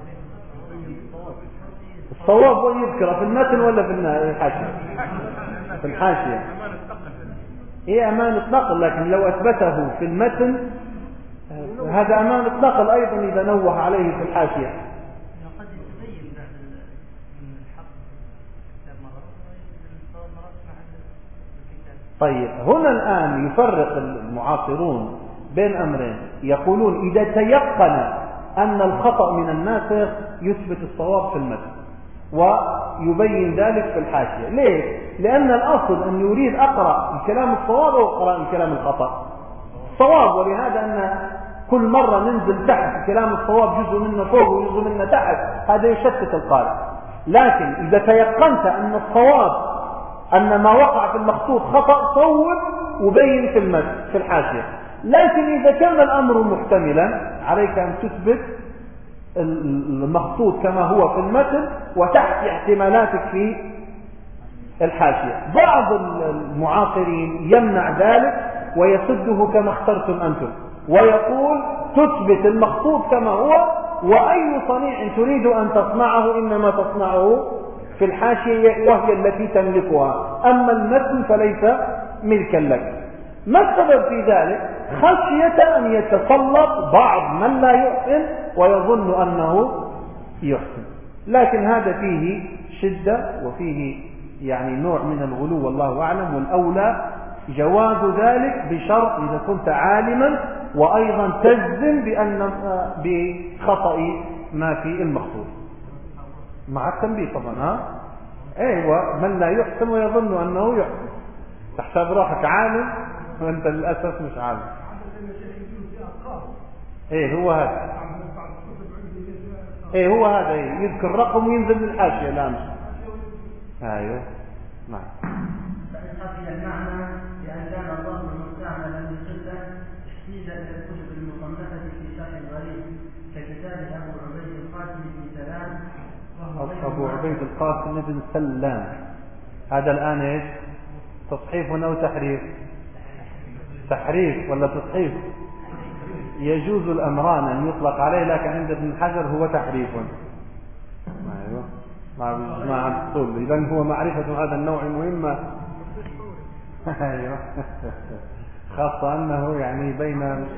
الصواب ويذكره في المتن ولا في الحاشية؟ في الحاشية. إيه أمانة نقل، لكن لو أثبته في المتن هذا أمانة نقل أيضا إذا نوه عليه في الحاشية. طيب هنا الآن يفرق المعاصرون بين أمرين، يقولون إذا تيقن أن الخطأ من الناسخ يثبت الصواب في المتن، ويبين ذلك في الحاشية. ليه؟ لأن الأصل أن يريد أقرأ الكلام الصواب أو أقرأ الكلام الخطأ صواب، ولهذا أن كل مرة ننزل تحت الكلام الصواب جزء منه فوق وجزء منه تحت، هذا يشتت القارئ. لكن إذا تيقنت أن الصواب أن ما وقع في المخطوط خطأ صوب وبين في المتن في الحاشية. لكن إذا كان الأمر محتملا عليك أن تثبت المخطوط كما هو في المتن وتحت احتمالاتك في الحاشية. بعض المعاصرين يمنع ذلك ويسده كما اخترتم أنتم، ويقول تثبت المخطوط كما هو، وأي صنيع تريد أن تصنعه إنما تصنعه في الحاشية وهي التي تملكها، أما المتن فليس ملكا لك. ما السبب في ذلك؟ خشية أن يتسلط بعض من لا يحسن ويظن أنه يحسن. لكن هذا فيه شدة وفيه يعني نوع من الغلو والله أعلم، والأولى جواز ذلك بشرط إذا كنت عالما وأيضا تجزم بأن بخطأ ما في المخطوط مع التنبيه طبعا. ها ايوه، من لا يحسن ويظن أنه يحسن، تحسب روحك عالم وانت للأسف مش عالم. ايه هو هذا، ايه هو هذا، إيه؟ يذكر رقم وينزل للحاشية الآن. ايوه نعم. فإن خفي المعنى بأن كان الله المستعمل للقلة احتيج إلى الكتب المصنفة في شرح الغريب ككتاب أبو عبيد القاسم بن سلام. أبو عبيد القاسم بن سلام هذا الآن ايش؟ تصحيف أو تحريف؟ تحريف ولا تصحيف؟ يجوز الأمران أن يطلق عليه، لكن عند ابن حجر هو تحريف. أيوه مع الصول. إذن هو معرفة هذا النوع مهمة. أيوه خاصة أنه يعني بين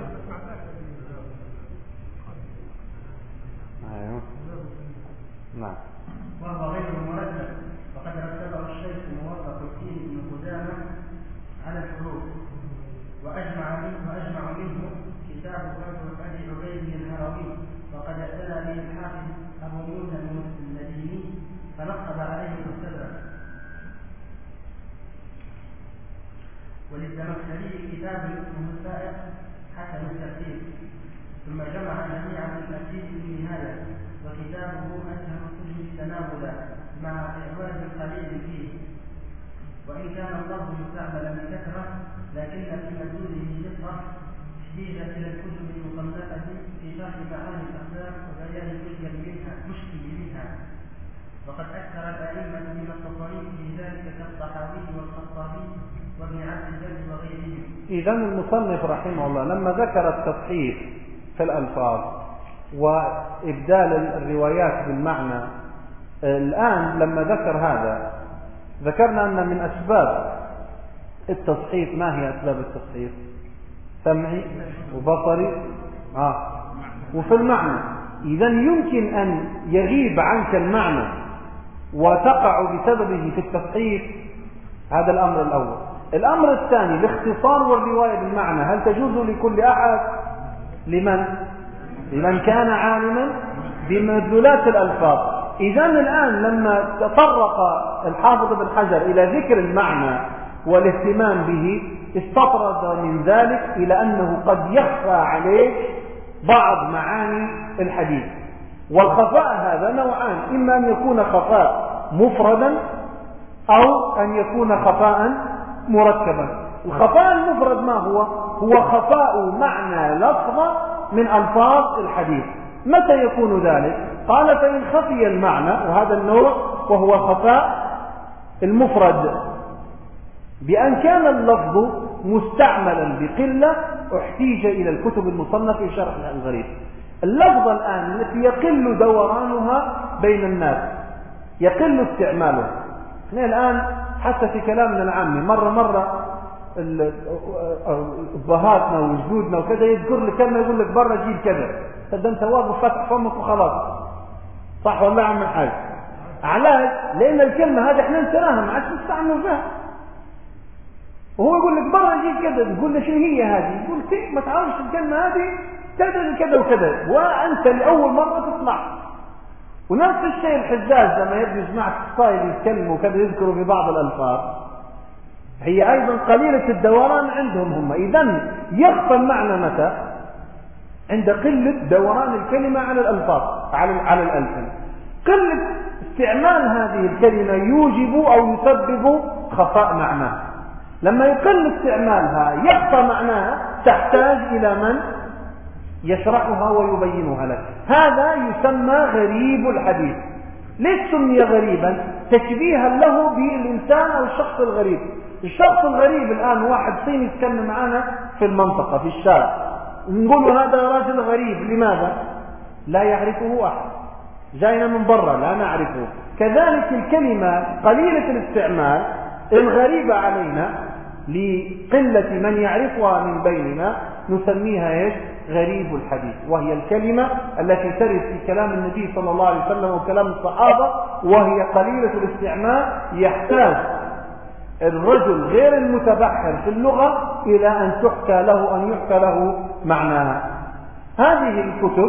أيوه نعم. وهو غير مرتب، وقد رتبه الشيخ موفق الدين بن قدامة على الحروف، وأجمع منه وأجمع منه كتاب أبي عبيد الهروي، وقد اعتنى به الحافظ أبو موسى المديني فنصب عليه المستدرك. وللزمخشري كتاب اسمه السائق حسن الترتيب، ثم جمع جميعا في الترتيب النهاية، وكتابه أسهل كله تناولا مع إعواد قليل فيه، وإن كان اللفظ مستعملا بكثرة لكن في مدلوله دقة احتيج إلى الكتب المصنفة في شرح معاني الأخبار وبيان مشكل منها مشكل منها وقد أكثر الأئمة من التصاريف في ذلك كالطحاوي والخطابي وابن عبد البر وغيرهم. إذا المصنف رحمه الله لما ذكر التصحيح في الألفاظ وإبدال الروايات بالمعنى، الآن لما ذكر هذا ذكرنا أن من أسباب التصحيح، ما هي أسباب التصحيح؟ سمعي وبصري آه. وفي المعنى. إذا يمكن أن يغيب عنك المعنى وتقع بسببه في التصحيح، هذا الأمر الأول. الأمر الثاني الاختصار والرواية بالمعنى، هل تجوز لكل أحد؟ لمن؟ لمن كان عالما بمدلولات الألفاظ. إذا الآن لما تطرق الحافظ ابن حجر إلى ذكر المعنى والاهتمام به، استطرد من ذلك إلى أنه قد يخفى عليك بعض معاني الحديث. والخفاء هذا نوعان، إما أن يكون خفاء مفردا أو أن يكون خفاء مركبا. الخفاء المفرد ما هو؟ هو خفاء معنى لفظة من ألفاظ الحديث. متى يكون ذلك؟ قال فإن خفي المعنى، وهذا النوع وهو خفاء المفرد، بأن كان اللفظ مستعملا بقلة احتيج إلى الكتب المصنفة في شرح الغريب. اللفظة الآن التي يقل دورانها بين الناس، يقل استعماله. احنا الآن حتى في كلامنا العامي مرة مرة أبهاتنا وجدودنا وكذا يذكر لك كلمة يقول لك برا جيب كذا، فده انت واقف فتح فمك وخلاص. صح ولا عم الحاج؟ علاج لأن الكلمة هذه احنا نسراها ما عادش نستعمل فيها، وهو يقول لك برا جيب كذا، تقول له شنو هي هذه؟ يقول كيف ما تعرفش الكلمة هذه كذا كذا وكذا، وأنت لأول مرة تسمع. ونفس الشيء الحجاج لما يبدو جماعة الصائل يتكلموا كذا يذكروا في بعض الألفاظ هي أيضا قليلة الدوران عندهم هم. إذن يخفى المعنى متى؟ عند قلة دوران الكلمة على الألفاظ على على الألسن. قلة استعمال هذه الكلمة يوجب أو يسبب خفاء معناها. لما يقل استعمالها يخفى معناها تحتاج إلى من يشرحها ويبينها لك. هذا يسمى غريب الحديث. ليش سمي غريبا؟ تشبيها له بالإنسان أو الشخص الغريب. الشخص الغريب الآن واحد صيني يتكلم معنا في المنطقة في الشارع، نقول هذا راجل غريب. لماذا؟ لا يعرفه أحد، جاينا من برا لا نعرفه. كذلك الكلمة قليلة الاستعمال الغريبة علينا لقلة من يعرفها من بيننا نسميها إيش؟ غريب الحديث. وهي الكلمة التي ترد في كلام النبي صلى الله عليه وسلم وكلام الصحابة وهي قليلة الاستعمال، يحتاج الرجل غير المتبحر في اللغة إلى أن تحكى له أن يحكى له معناها. هذه الكتب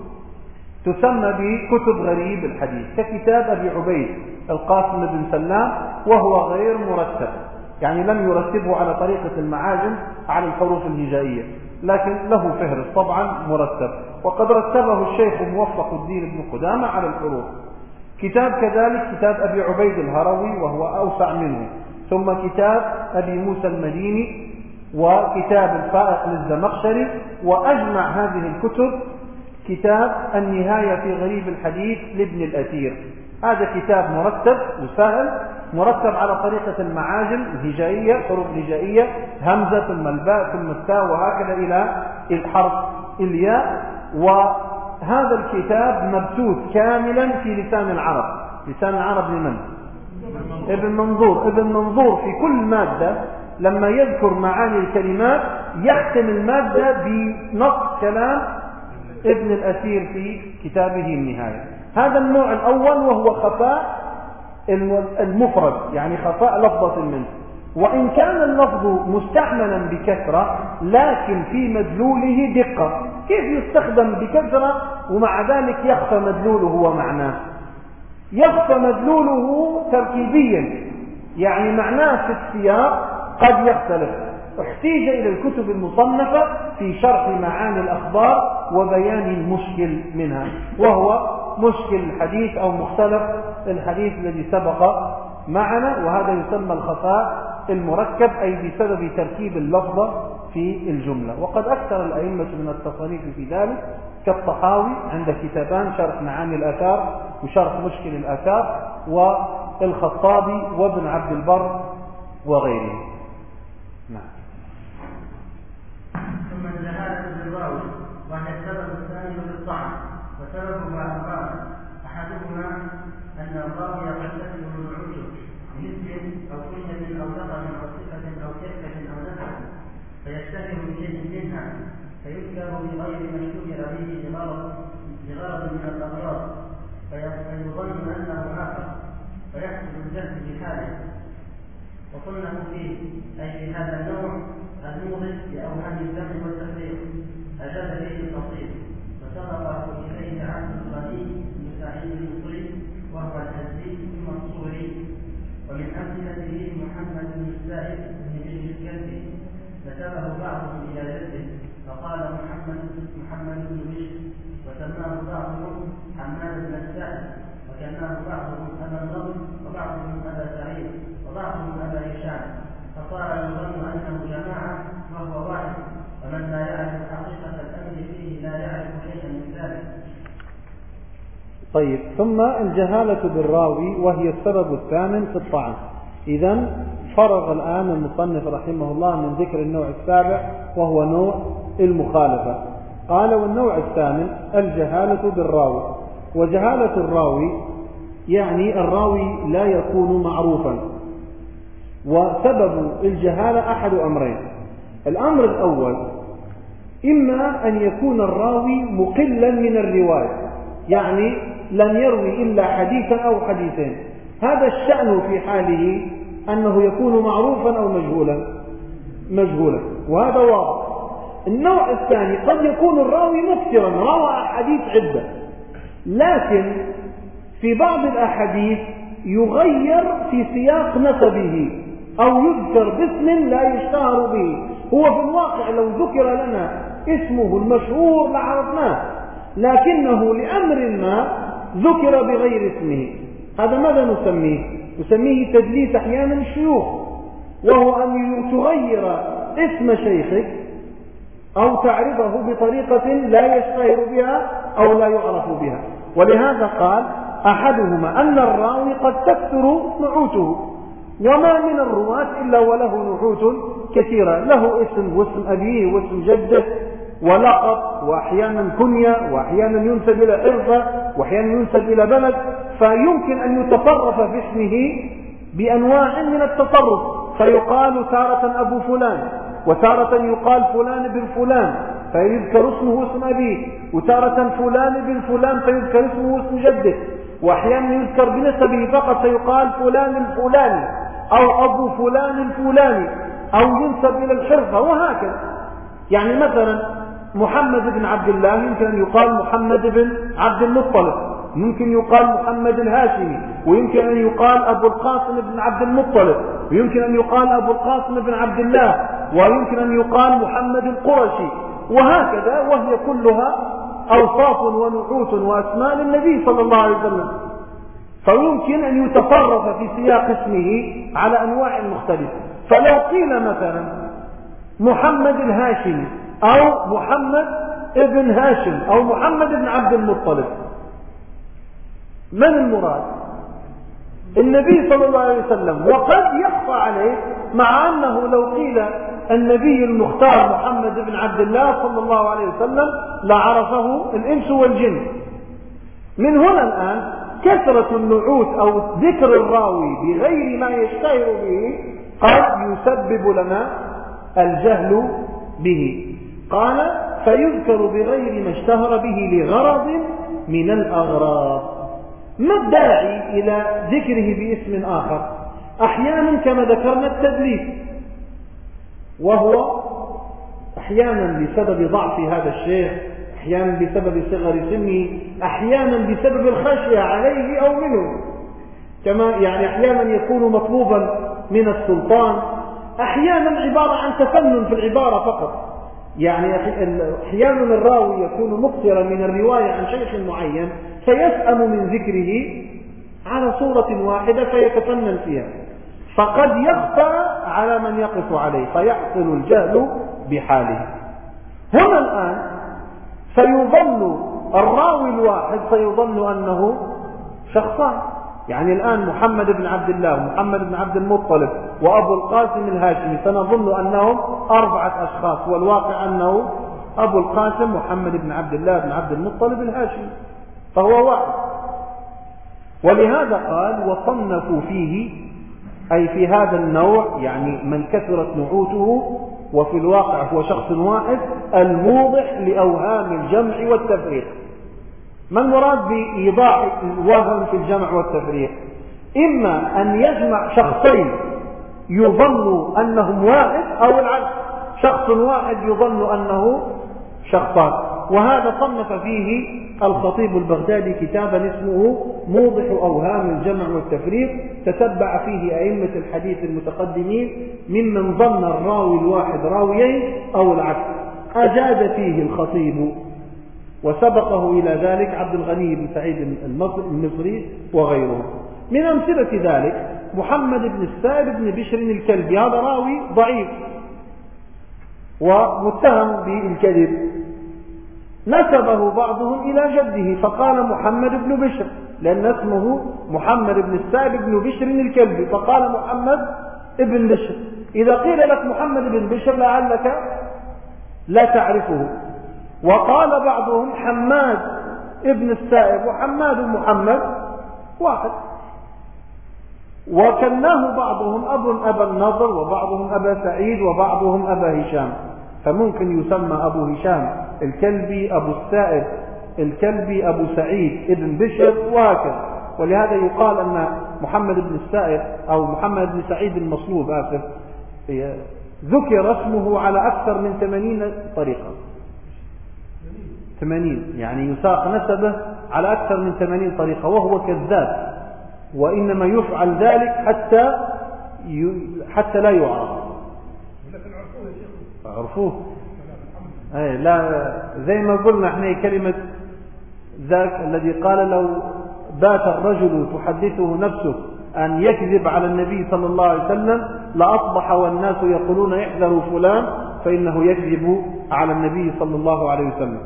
تسمى بكتب غريب الحديث، ككتاب أبي عبيد القاسم بن سلام، وهو غير مرتب، يعني لم يرتبه على طريقة المعاجم على الحروف الهجائية، لكن له فهرس طبعا مرتب. وقد رتبه الشيخ موفق الدين بن قدامة على الحروف. كتاب كذلك كتاب أبي عبيد الهروي وهو أوسع منه، ثم كتاب أبي موسى المديني، وكتاب الفائق للزمخشري. وأجمع هذه الكتب كتاب النهاية في غريب الحديث لابن الأثير. هذا كتاب مرتب وسهل، مرتب على طريقة المعاجم الهجائية، حروف الهجائية، همزة ثم الباء ثم التاء وهكذا إلى الحرف الياء. وهذا الكتاب مبثوث كاملا في لسان العرب. لسان العرب لمن؟ ابن منظور. ابن منظور في كل مادة لما يذكر معاني الكلمات يختم المادة بنص كلام ابن الأثير في كتابه النهاية. هذا النوع الأول وهو خفاء المفرد، يعني خفاء لفظة منه، وإن كان اللفظ مستعملا بكثرة لكن في مدلوله دقة. كيف يستخدم بكثرة ومع ذلك يخفى مدلوله ومعناه؟ يخفى مدلوله تركيبيا، يعني معناه في السياق قد يختلف. احتيج إلى الكتب المصنفة في شرح معاني الأخبار وبيان المشكل منها، وهو مشكل الحديث أو مختلف الحديث الذي سبق معنا، وهذا يسمى الخفاء المركب، أي بسبب تركيب اللفظة في الجملة. وقد أكثر الأئمة من التصانيف في ذلك، كالطحاوي عند كتابان شرح معاني الآثار وشرح مشكل الآثار، والخطابي وابن عبد البر وغيره. نعم. ثم الجهالة بالراوي، وهي السبب الثاني للطعن، وسببها أربعة. أحدهما أن الراوي قد تكون من عجب باسم أو كنية أو لقب أو صفة أو كلمة أو نسب، فيشتهر بشيء منها فيذكر بغير ما اشتهر به لغرض لغرض من الأغراض، فيظن أنه آخر فيحصل الجهل بحاله. وصنف فيه أي في هذا النوع الموضح بأوهام الذم والتفريق أجاد به النصيب، فسبق إليه عبد الغني بن سعيد المصري وهو الأزدي المنصوري. ومن أمثلته محمد بن السائب بن بشر الكلبي، نسبه بعضهم إلى جده فقال محمد محمد بن بشر، وسماه بعضهم حماد بن السائب، وكناه بعضهم أبا النضر وبعضهم أبا سعيد وبعضهم أبا هشام، فصار يظن أنه جماعة وهو واحد، ومن لا يعرف حقيقة الأمر فيه لا يعرف شيئا من ذلك. طيب، ثم الجهالة بالراوي وهي السبب الثامن في الطعن. إذن فرغ الآن المصنف رحمه الله من ذكر النوع السابع وهو نوع المخالفة. قال: والنوع الثامن الجهالة بالراوي. وجهالة الراوي يعني الراوي لا يكون معروفا. وسبب الجهالة أحد أمرين. الأمر الأول إما أن يكون الراوي مقلا من الرواية، يعني لم يروي إلا حديثا أو حديثين، هذا الشأن في حاله أنه يكون معروفا أو مجهولا مجهولا وهذا واضح. النوع الثاني قد يكون الراوي مكثرا، روى حديث عدة، لكن في بعض الأحاديث يغير في سياق نسبه أو يذكر باسم لا يشتهر به. هو في الواقع لو ذكر لنا اسمه المشهور لعرفناه، لكنه لأمر ما ذكر بغير اسمه. هذا ماذا نسميه؟ نسميه تدليس أحيانا الشيوخ، وهو أن تغير اسم شيخك أو تعرضه بطريقة لا يشتهر بها أو لا يعرف بها. ولهذا قال أحدهما أن الراوي قد تكثر نعوته، وما من الرواة إلا وله نعوت كثيرة، له اسم واسم أبيه واسم جده ولقب، وأحيانا كنية، وأحيانا ينسب إلى حرفة، وأحيانا ينسب إلى بلد، فيمكن أن يتصرف في اسمه بأنواع من التصرف، فيقال تارة أبو فلان، وتارة يقال فلان بن فلان فيذكر اسمه اسم أبيه، وتارة فلان بن فلان فيذكر اسمه اسم جده، وأحيانا يذكر بنسبه فقط فيقال فلان الفلاني أو أبو فلان الفلاني، أو ينسب إلى الحرفة، وهكذا. يعني مثلا محمد بن عبد الله يمكن أن يقال محمد بن عبد المطلب، يمكن يقال محمد الهاشمي، ويمكن أن يقال أبو القاسم بن عبد المطلب، ويمكن أن يقال أبو القاسم بن عبد الله، ويمكن أن يقال محمد القرشي، وهكذا، وهي كلها أوصاف ونعوت وأسماء للنبي صلى الله عليه وسلم. فيمكن أن يتصرف في سياق اسمه على أنواع مختلفة. فلو قيل مثلا محمد الهاشمي أو محمد ابن هاشم أو محمد بن عبد المطلب، من المراد؟ النبي صلى الله عليه وسلم. وقد يخفى عليه، مع أنه لو قيل النبي المختار محمد بن عبد الله صلى الله عليه وسلم لعرفه الإنس والجن. من هنا الآن كثرة النعوت أو ذكر الراوي بغير ما يشتهر به قد يسبب لنا الجهل به. قال فيذكر بغير ما اشتهر به لغرض من الأغراض. ما الداعي إلى ذكره باسم آخر؟ أحيانا كما ذكرنا التدليس، وهو أحيانا بسبب ضعف هذا الشيخ، أحيانا بسبب صغر سنه، أحيانا بسبب الخشية عليه أو منه، كما يعني أحيانا يكون مطلوبا من السلطان، أحيانا عبارة عن تفنن في العبارة فقط. يعني أحيانا الراوي يكون مقصرا من الرواية عن شيخ معين فيسأم من ذكره على صورة واحدة فيتفنن فيها، فقد يخفى على من يقف عليه فيحصل الجهل بحاله. هنا الآن سيظن الراوي الواحد سيظن أنه شخصان، يعني الآن محمد بن عبد الله ومحمد بن عبد المطلب وأبو القاسم الهاشمي سنظن أنهم أربعة أشخاص، والواقع أنه أبو القاسم محمد بن عبد الله بن عبد المطلب الهاشمي، فهو واحد. ولهذا قال وصنفوا فيه، أي في هذا النوع، يعني من كثرت نعوته وفي الواقع هو شخص واحد، الموضح لأوهام الجمع والتفريق. ما المراد بإيضاح الوهم في الجمع والتفريق؟ إما أن يجمع شخصين يظن أنهم واحد، أو العكس، شخص واحد يظن أنه شخصان. وهذا صنف فيه الخطيب البغدادي كتابا اسمه موضح أوهام الجمع والتفريق، تتبع فيه أئمة الحديث المتقدمين ممن ظن الراوي الواحد راويين أو العكس. أجاد فيه الخطيب، وسبقه إلى ذلك عبد الغني بن سعيد المصري وغيره. من أمثلة ذلك محمد بن السائب بن بشر الكلبي، هذا راوي ضعيف ومتهم بالكذب، نسبه بعضهم إلى جده فقال محمد بن بشر، لأن اسمه محمد بن السائب بن بشر الكلبي، فقال محمد بن بشر. إذا قيل لك محمد بن بشر لعلك لا تعرفه. وقال بعضهم حماد ابن السائب وحماد محمد واحد، وكناه بعضهم أب أبا النضر، وبعضهم أبا سعيد، وبعضهم أبا هشام، فممكن يسمى أبو هشام الكلبي أبو السائب الكلبي أبو سعيد ابن بشر وهكذا. ولهذا يقال أن محمد بن السائب أو محمد بن سعيد المصلوب آسف ذكر اسمه على أكثر من ثمانين طريقة، ثمانين، يعني يساق نسبه على أكثر من ثمانين طريقة وهو كذاب، وإنما يفعل ذلك حتى ي... حتى لا يعرف. عرفوه؟ أي لا، زي ما قلنا احنا كلمة ذاك الذي قال لو بات الرجل تحدثه نفسه أن يكذب على النبي صلى الله عليه وسلم لأصبح والناس يقولون احذروا فلان فإنه يكذب على النبي صلى الله عليه وسلم.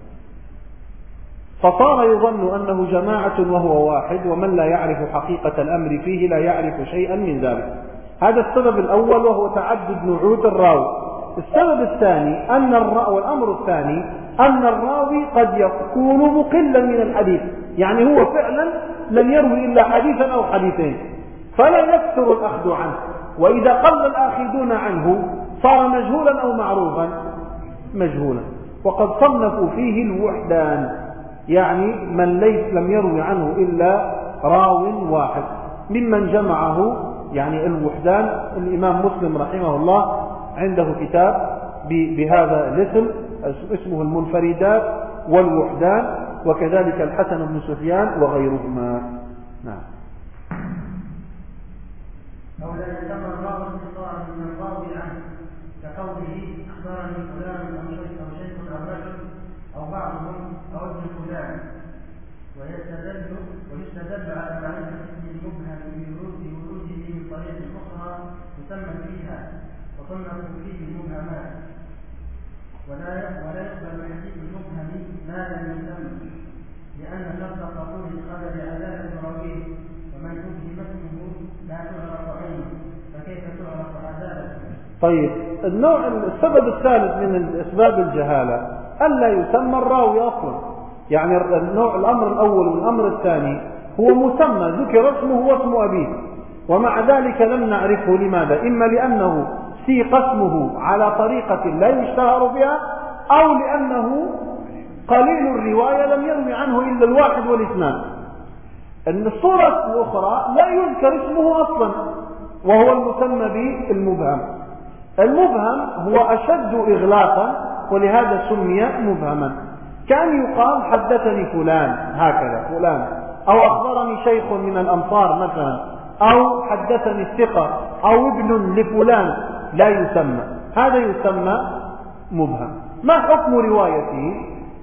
فصار يظن أنه جماعة وهو واحد، ومن لا يعرف حقيقة الأمر فيه لا يعرف شيئا من ذلك. هذا السبب الأول وهو تعدد نعوت الراوي. السبب الثاني أن الراوي والأمر الثاني أن الراوي قد يكون مقلا من الحديث، يعني هو فعلا لم يروي إلا حديثا أو حديثين فلا يكثر الأخذ عنه، وإذا قل الآخذون عنه صار مجهولا أو معروفا مجهولا. وقد صنفوا فيه الوحدان، يعني من ليس لم يروي عنه إلا راو واحد، ممن جمعه يعني الوحدان. الإمام مسلم رحمه الله عنده كتاب بهذا الاسم اسمه المنفردات والوحدان، وكذلك الحسن بن سفيان وغيرهما. نعم. أو لا يسمى الراوي اختصارا من الراوي عنه كقوله أخبرني فلان أو شيخ أو شيخ أو رجل أو بعضهم أو ابن فلان، ويستدل ويستدل على معرفة اسم المبهم بورود وروده من طريق أخرى تسمى فيها وصنف فيه المبهمات، ولا ولا يقبل حديث المبهم ما لم يسمى، لأن شرط قبول الخبر عدالة راويه، ومن أبهم اسمه لا تعرف عينه فكيف تعرف عدالته. طيب، النوع السبب الثالث من أسباب الجهالة ألا يسمى الراوي أصلا. يعني النوع الأمر الأول والأمر الثاني هو مسمى ذكر اسمه واسم أبيه، ومع ذلك لم نعرفه. لماذا؟ إما لأنه سيق اسمه على طريقة لا يشتهر بها، أو لأنه قليل الرواية لم يروي عنه إلا الواحد والاثنان. أن الصورة الأخرى لا يذكر اسمه أصلا وهو المسمى بالمبهم. المبهم هو أشد إغلاقا ولهذا سمي مبهما. كان يقال حدثني فلان هكذا فلان، أو أخبرني شيخ من الأمصار مثلا، أو حدثني الثقة، أو ابن لفلان، لا يسمى. هذا يسمى مبهم. ما حكم روايته؟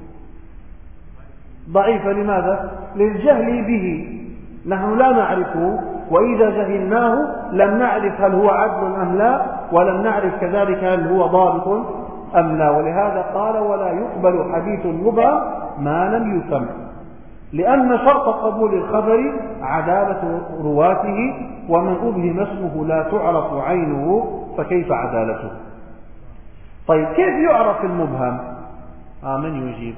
ضعيفة. لماذا؟ للجهل به، نحن لا نعرفه، وإذا جهلناه لم نعرف هل هو عدل أم لا، ولم نعرف كذلك هل هو ضابط أم لا. ولهذا قال ولا يقبل حديث المبهم ما لم يسمى، لأن شرط قبول الخبر عدالة رواته، ومن أبهم اسمه لا تعرف عينه فكيف عدالته. طيب، كيف يعرف المبهم؟ آه من يجيب؟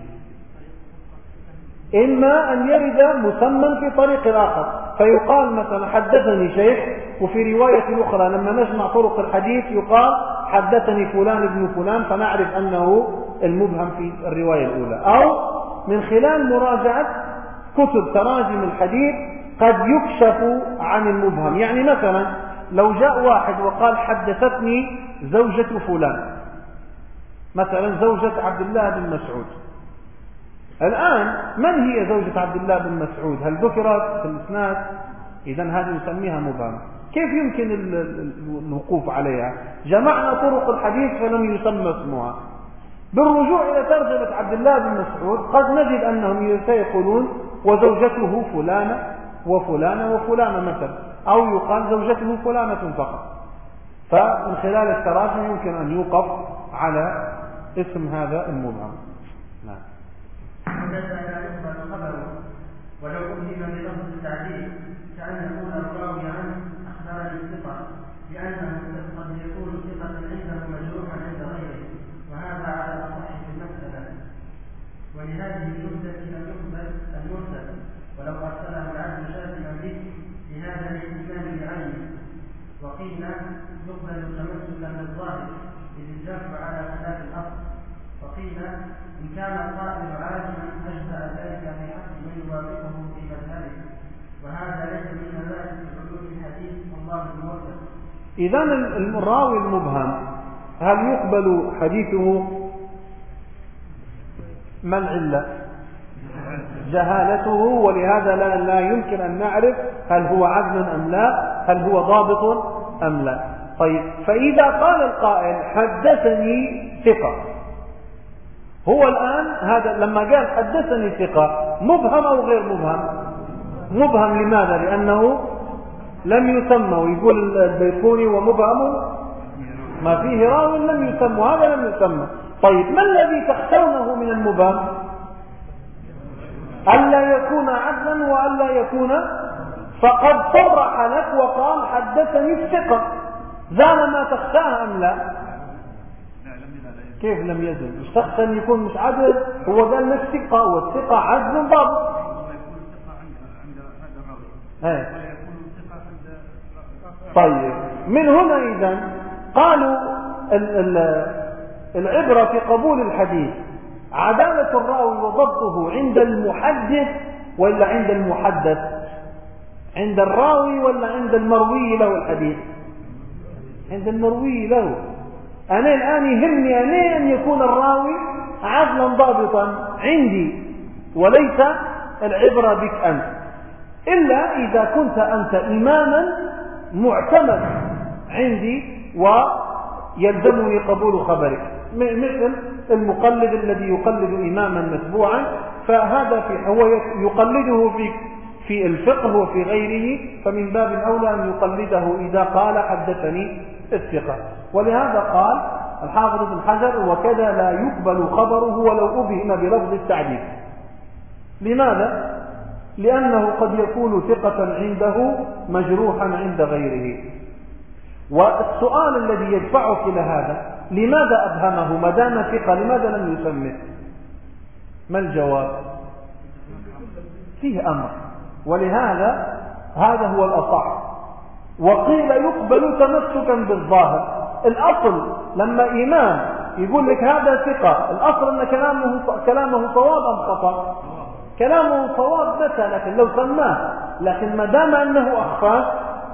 إما أن يرد مسمى في طريق آخر، فيقال مثلا حدثني شيخ، وفي رواية أخرى لما نجمع طرق الحديث يقال حدثني فلان ابن فلان، فنعرف أنه المبهم في الرواية الأولى. أو من خلال مراجعة كتب تراجم الحديث قد يكشف عن المبهم. يعني مثلا لو جاء واحد وقال حدثتني زوجة فلان، مثلا زوجة عبد الله بن مسعود، الآن من هي زوجة عبد الله بن مسعود؟ هل ذكرت في الإسناد؟ إذن هذه نسميها مبهمة. كيف يمكن الوقوف عليها؟ جمعنا طرق الحديث فلم يسمى اسمها. بالرجوع إلى ترجمة عبد الله بن مسعود قد نجد أنهم سيقولون وزوجته فلانة وفلانة وفلانة مثلا، أو يقال زوجته فلانة فقط. فمن خلال التراجم يمكن أن يوقف على اسم هذا المبهم. نعم. وكذا لا يقبل خبره ولو أبهم بلفظ التعديل، كأن يقول الراوي عنه أخبرني الثقة، لأنه قد يكون ثقة عنده مجروحا عند غيره، وهذا على الأصح في المسألة. ولهذه الجملة لم يقبل المرسل ولو أرسله العبد شافعا به لهذا الاحتمال بعينه. وقيل يقبل تمسكا بالظاهر إذ الجرح على خلاف الأصل. وقيل إن كان القائل عالما أجزأ ذلك في حق من يوافقه في مذهبه، وهذا ليس من مباحث علوم الحديث والله الموفق. إذن الراوي المبهم هل يقبل حديثه؟ ما العلة؟ جهالته، ولهذا لا, لا يمكن أن نعرف هل هو عدل أم لا، هل هو ضابط أم لا. طيب، فإذا قال القائل حدثني ثقة، هو الآن هذا لما قال حدثني ثقة مبهم أو غير مبهم؟ مبهم. لماذا؟ لأنه لم يسمى، ويقول البيقوني ومبهم ما فيه راو لم يسمى، وهذا لم يسمى. طيب، ما الذي تخشونه من المبهم؟ ألا يكون عدلا وألا يكون، فقد صرح لك وقال حدثني الثقة، زال ما تخشاه أم لا؟ كيف لم يزل؟ مش تخشى أن يكون مش عدل؟ هو قال لك ثقة، والثقة عدل ضابط. طيب، من هنا إذن قالوا العبرة في قبول الحديث عدالة الراوي وضبطه عند المحدث ولا عند المحدث؟ عند الراوي ولا عند المروي له الحديث؟ عند المروي له. أنا الآن يهمني أنا أن يكون الراوي عدلا ضابطا عندي، وليس العبرة بك أنت، إلا إذا كنت أنت إماما معتمد عندي ويلزمني قبول خبرك، مثل المقلد الذي يقلد إماما متبوعا، فهذا في هو يقلده في في الفقه وفي غيره، فمن باب أولى أن يقلده إذا قال حدثني الثقة. ولهذا قال الحافظ ابن حجر: وكذا لا يقبل خبره ولو أبهم بلفظ التعديل. لماذا؟ لأنه قد يكون ثقة عنده مجروحا عند غيره. والسؤال الذي يدفعك إلى هذا: لماذا أبهمه ما دام ثقة؟ لماذا لم يسمه؟ ما الجواب؟ فيه أمر، ولهذا هذا هو الأصح. وقيل يقبل تمسكا بالظاهر. الأصل لما إمام يقول لك هذا ثقة، الأصل أن كلامه كلامه صواب أم خطأ؟ كلامه صواب متى؟ لكن لو سماه، لكن ما دام أنه أخفاه.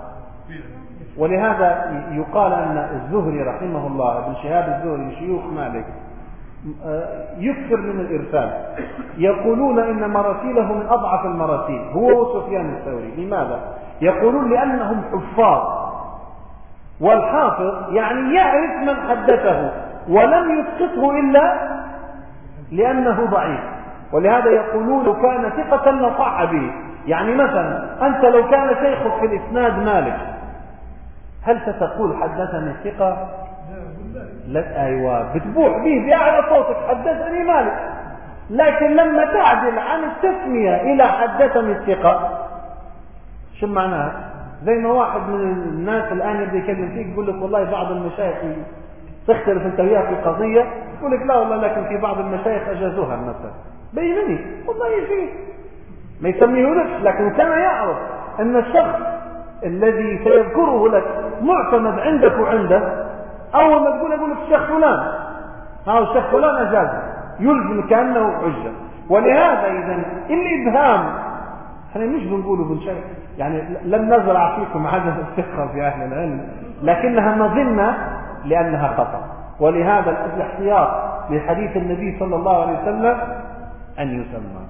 ولهذا يقال أن الزهري رحمه الله، ابن شهاب الزهري شيوخ مالك، يكثر من الإرسال، يقولون إن مراسيله من أضعف المراسيل هو وسفيان الثوري. لماذا؟ يقولون لأنهم حفاظ، والحافظ يعني يعرف من حدثه ولم يسقطه إلا لأنه ضعيف. ولهذا يقولون لو كان ثقة لصح به. يعني مثلا أنت لو كان شيخك في الإسناد مالك، هل ستقول حدثني الثقة؟ لا. أيوة، بتبوح به بأعلى صوتك حدثني مالك. لكن لما تعدل عن التسمية إلى حدثني الثقة، شو معناها؟ زي ما واحد من الناس الآن يبدأ يكلم فيك يقول لك والله بعض المشايخ تختلف انت وياه في قضية، يقول لك لا والله لكن في بعض المشايخ أجازوها مثلا. بينني والله يجي ما يسميه لك، لكن كان يعرف أن الشخص الذي سيذكره لك معتمد عندك وعنده، أول ما تقول يقول لك الشيخ فلان، ها الشيخ فلان أجاز، يلزم كأنه حجة. ولهذا إذن الإبهام احنا مش بنقوله بالشيء، يعني لم نزرع فيكم عدم الثقة في أهل العلم، لكنها مظنة لأنها خطأ. ولهذا الاحتياط لحديث النبي صلى الله عليه وسلم أن يسمى.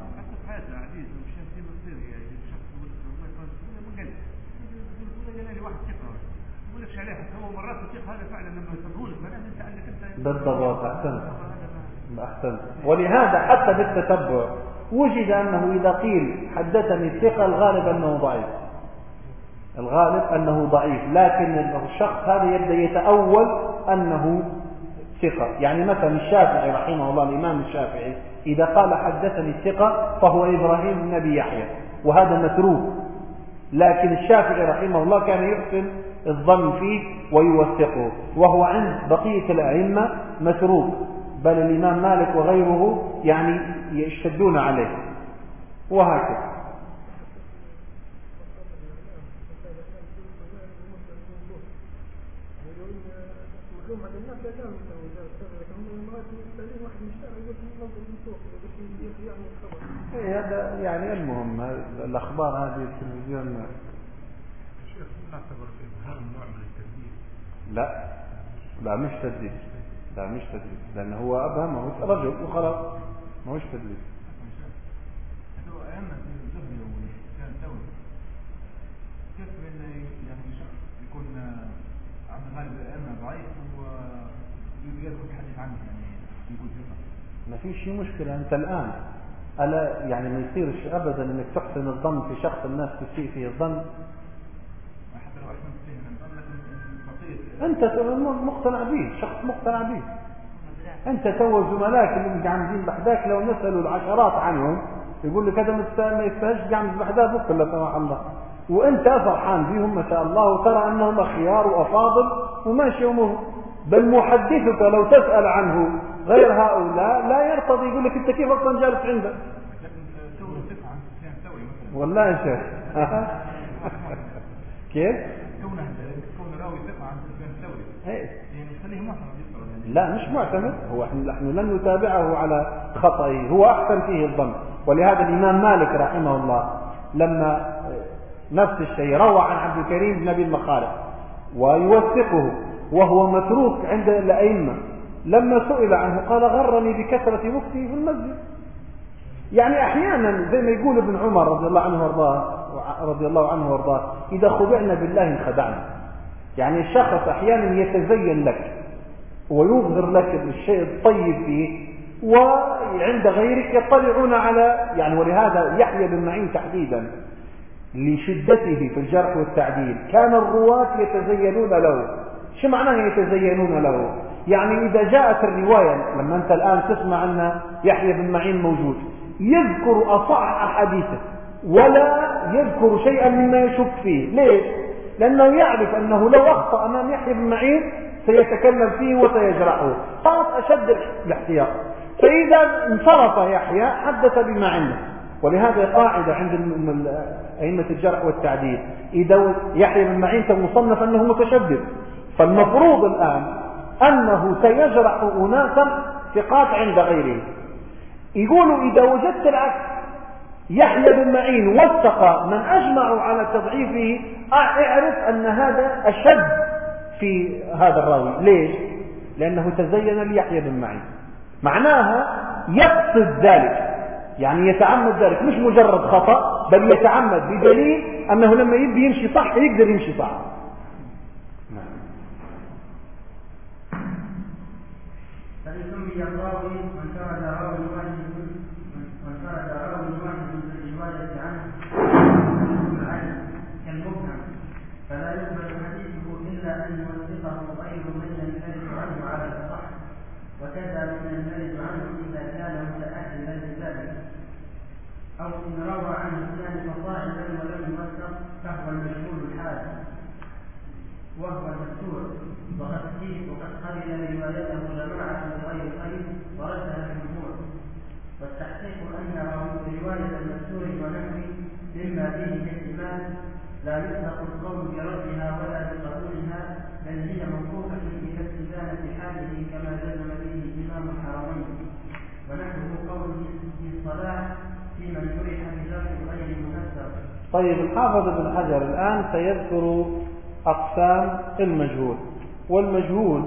بالضبط، أحسنت أحسنت. ولهذا حتى بالتتبع وجد أنه إذا قيل حدثني الثقة الغالب أنه ضعيف، الغالب أنه ضعيف، لكن الشخص هذا يبدأ يتأول أنه ثقة. يعني مثلا الشافعي رحمه الله، الإمام الشافعي إذا قال حدثني الثقة فهو إبراهيم بن أبي يحيى، وهذا متروك، لكن الشافعي رحمه الله كان يحسن الظن فيه ويوثقه، وهو عند بقية الأئمة متروك، بل الإمام مالك وغيره يعني يشتدون عليه، وهكذا. هذا يعني المهم الأخبار هذه التلفزيون لا لا مش تدليس، لا مش تدليس، لأنه هو أبهم، هو رجل وخلاص، ما هوش تدليس. ما فيش شيء مشكلة. أنت الآن ألا يعني ما يصيرش أبدا أنك تحسن الظن في شخص الناس تسيء فيه الظن. أنت مقتنع به، شخص مقتنع به. أنت تو زملائك اللي قاعدين بحداك لو نسألوا العشرات عنهم يقول لك هذا ما يستاهلش قاعد بحداه بكل لا سمح الله، وأنت فرحان بهم ما شاء الله وترى أنهم أخيار وأفاضل وماشي أمورهم. بل محدثك لو تسأل عنه غير هؤلاء لا يرتضي، يقول لك أنت كيف أصلا جالس عندك؟ والله يا شيخ كيف؟ لا مش معتمد، هو نحن لن نتابعه على خطئه، هو أحسن فيه الظن. ولهذا الإمام مالك رحمه الله لما نفس الشيء روى عن عبد الكريم بن أبي المخارق ويوثقه وهو متروك عند الأئمة، لما سئل عنه قال غرني بكثرة مفتي في المسجد. يعني أحيانا زي ما يقول ابن عمر رضي الله عنه وارضاه رضي الله عنه وارضاه إذا خدعنا بالله انخدعنا. يعني الشخص أحيانا يتزين لك ويظهر لك الشيء الطيب فيه وعند غيرك يطلعون على يعني. ولهذا يحيى بن معين تحديدا لشدته في الجرح والتعديل كان الرواة يتزينون له. شو معناه يتزينون له؟ يعني إذا جاءت الرواية لما أنت الآن تسمع أن يحيى بن معين موجود يذكر أصح أحاديثه ولا يذكر شيئا مما يشك فيه. ليش؟ لأنه يعرف أنه لو أخطأ أمام يحيى بن معين سيتكلم فيه وسيجرحه، خاص أشد الاحتياط. فإذا انصرف يحيى حدث بما عنده. ولهذا قاعدة عند أئمة الجرح والتعديل إذا يحيى بن معين مصنف أنه متشدد، فالمفروض الآن أنه سيجرح أناسا ثقات عند غيره. يقولوا إذا وجدت العكس يحيى بن معين وثق من أجمعوا على تضعيفه اعرف أن هذا أشد في هذا الراوي. ليش؟ لأنه تزين ليحيى بن معين، معناها يقصد ذلك، يعني يتعمد ذلك، مش مجرد خطأ بل يتعمد بدليل أنه لما يبي يمشي صح يقدر يمشي صح. فإن سمي الراوي من فرد راوي واحد من فرد راوي واحد بالرواية عنه كالمبهم فلا يقبل حديثه إلا أن يوثقه غير من ينفرد عنه على الأصح، وكذا من ينفرد عنه إذا كان متأهلا لذلك، أو إن روى عنه اثنان فصاعدا ولم يوثق فهو المجهول الحال وهو المستور، وقد قيل وقد قبل روايته جماعة بغير قيد وردها الجمهور. والتحقيق أن رواية المستور ونحوه مما فيه احتمال لا يطلق القول بردها ولا بقبولها، بل هي موقوفة إلى استدانة حاله كما جزم به إمام الحرمين، ونحوه قوله في الصلاة في من جرح بجرح غير منسق. طيب الحافظ ابن حجر الآن سيذكر أقسام المجهول. والمجهول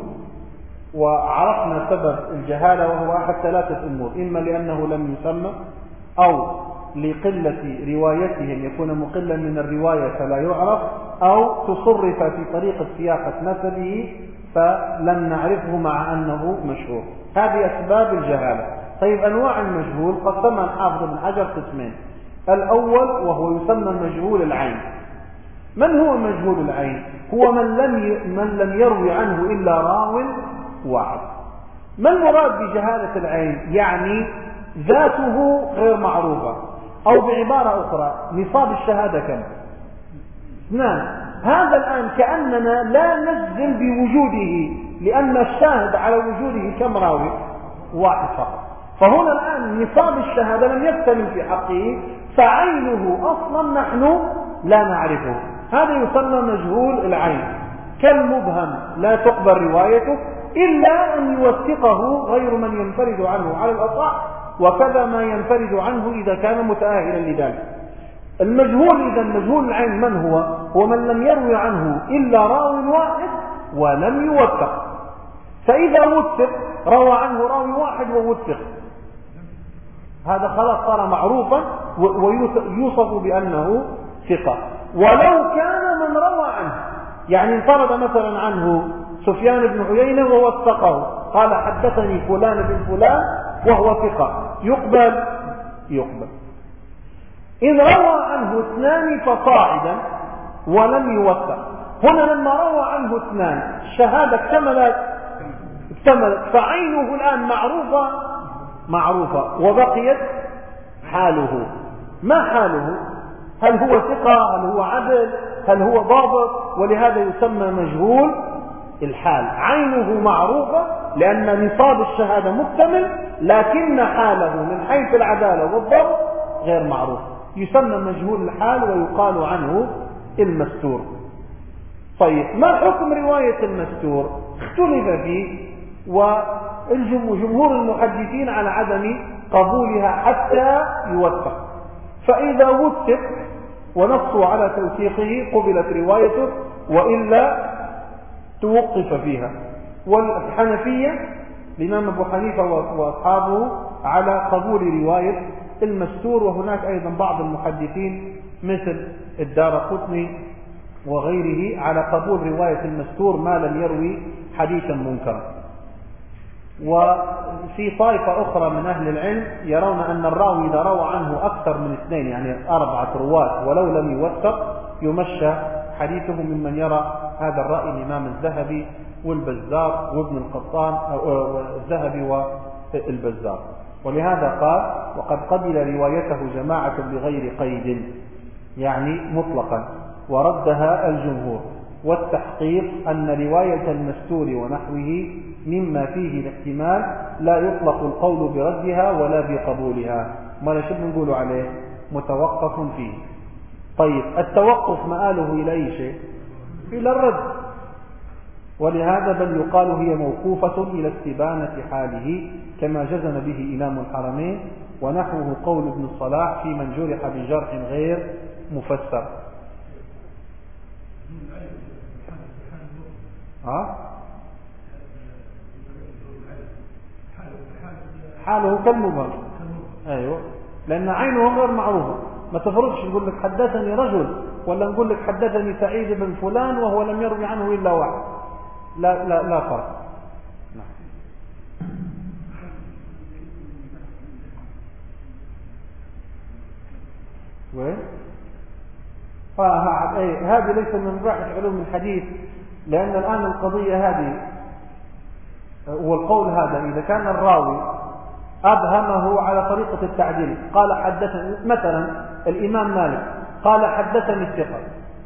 وعرفنا سبب الجهالة وهو أحد ثلاثة أمور، إما لأنه لم يسمى أو لقلة روايتهم يكون مقلا من الرواية فلا يعرف، أو تصرف في طريقة سياقة نسبه فلم نعرفه مع أنه مشهور. هذه أسباب الجهالة. طيب أنواع المجهول قسمها الحافظ ابن حجر قسمين. الأول وهو يسمى مجهول العين. من هو مجهول العين؟ هو من لم من لم يروي عنه إلا راو واحد. ما المراد بجهالة العين؟ يعني ذاته غير معروفة، أو بعبارة أخرى نصاب الشهادة كم؟ اثنان. هذا الآن كأننا لا نجزم بوجوده لأن الشاهد على وجوده كم راوي؟ واحد فقط. فهنا الآن نصاب الشهادة لم يكتمل في حقه، فعينه أصلا نحن لا نعرفه. هذا يسمى مجهول العين. كالمبهم لا تقبل روايته إلا أن يوثقه غير من ينفرد عنه على الأصح، وكذا ما ينفرد عنه إذا كان متأهلا لذلك. المجهول إذا مجهول العين من هو؟ هو من لم يروي عنه إلا راو واحد ولم يوثق. فإذا وثق روى عنه راوي واحد ووثق، هذا خلاص صار معروفا ويوصف بأنه ثقة. ولو كان من روى عنه، يعني انفرد مثلا عنه سفيان بن عيينة ووثقه قال حدثني فلان بن فلان وهو ثقة يقبل يقبل. إذا روى عنه اثنان فصاعدا ولم يوثق، هنا لما روى عنه اثنان الشهادة اكتملت اكتملت فعينه الآن معروفة معروفة وبقيت حاله. ما حاله؟ هل هو ثقة؟ هل هو عدل؟ هل هو ضابط؟ ولهذا يسمى مجهول الحال. عينه معروفة لأن نصاب الشهادة مكتمل، لكن حاله من حيث العدالة والضبط غير معروف، يسمى مجهول الحال ويقال عنه المستور. طيب ما حكم رواية المستور؟ اختلف فيه، وجمهور المحدثين على عدم قبولها حتى يوثق، فإذا وثق ونصوا على توثيقه قبلت روايته، وإلا توقف فيها. والحنفية الإمام أبو حنيفة وأصحابه على قبول رواية المستور، وهناك أيضا بعض المحدثين مثل الدارقطني وغيره على قبول رواية المستور ما لم يروي حديثا منكرا. وفي طائفة أخرى من أهل العلم يرون أن الراوي إذا روى عنه أكثر من اثنين يعني أربعة رواة ولو لم يوثق يمشى حديثه، ممن يرى هذا الرأي الإمام الذهبي والبزار وابن القطان أو الذهبي والبزار. ولهذا قال وقد قبل روايته جماعة بغير قيد يعني مطلقا، وردها الجمهور. والتحقيق أن رواية المستور ونحوه مما فيه الاحتمال لا يطلق القول بردها ولا بقبولها، ما شو بنقول عليه متوقف فيه. طيب التوقف مآله إلى أي شيء؟ إلى الرد، ولهذا بل يقال هي موقوفة إلى استبانة حاله كما جزم به إمام الحرمين، ونحوه قول ابن الصلاح في من جرح بجرح غير مفسر. ها؟ حاله كالمبهم. أيوه، لأن عينه غير معروفة. ما تفرضش نقول لك حدثني رجل ولا نقول لك حدثني سعيد بن فلان وهو لم يروي عنه إلا واحد، لا لا لا فرق. وين؟ آه ايه هذه ليس من مباحث علوم الحديث، لأن الآن القضية هذه والقول هذا إذا كان الراوي أبهمه على طريقة التعديل، قال حدثني مثلا الإمام مالك قال حدثني الثقة،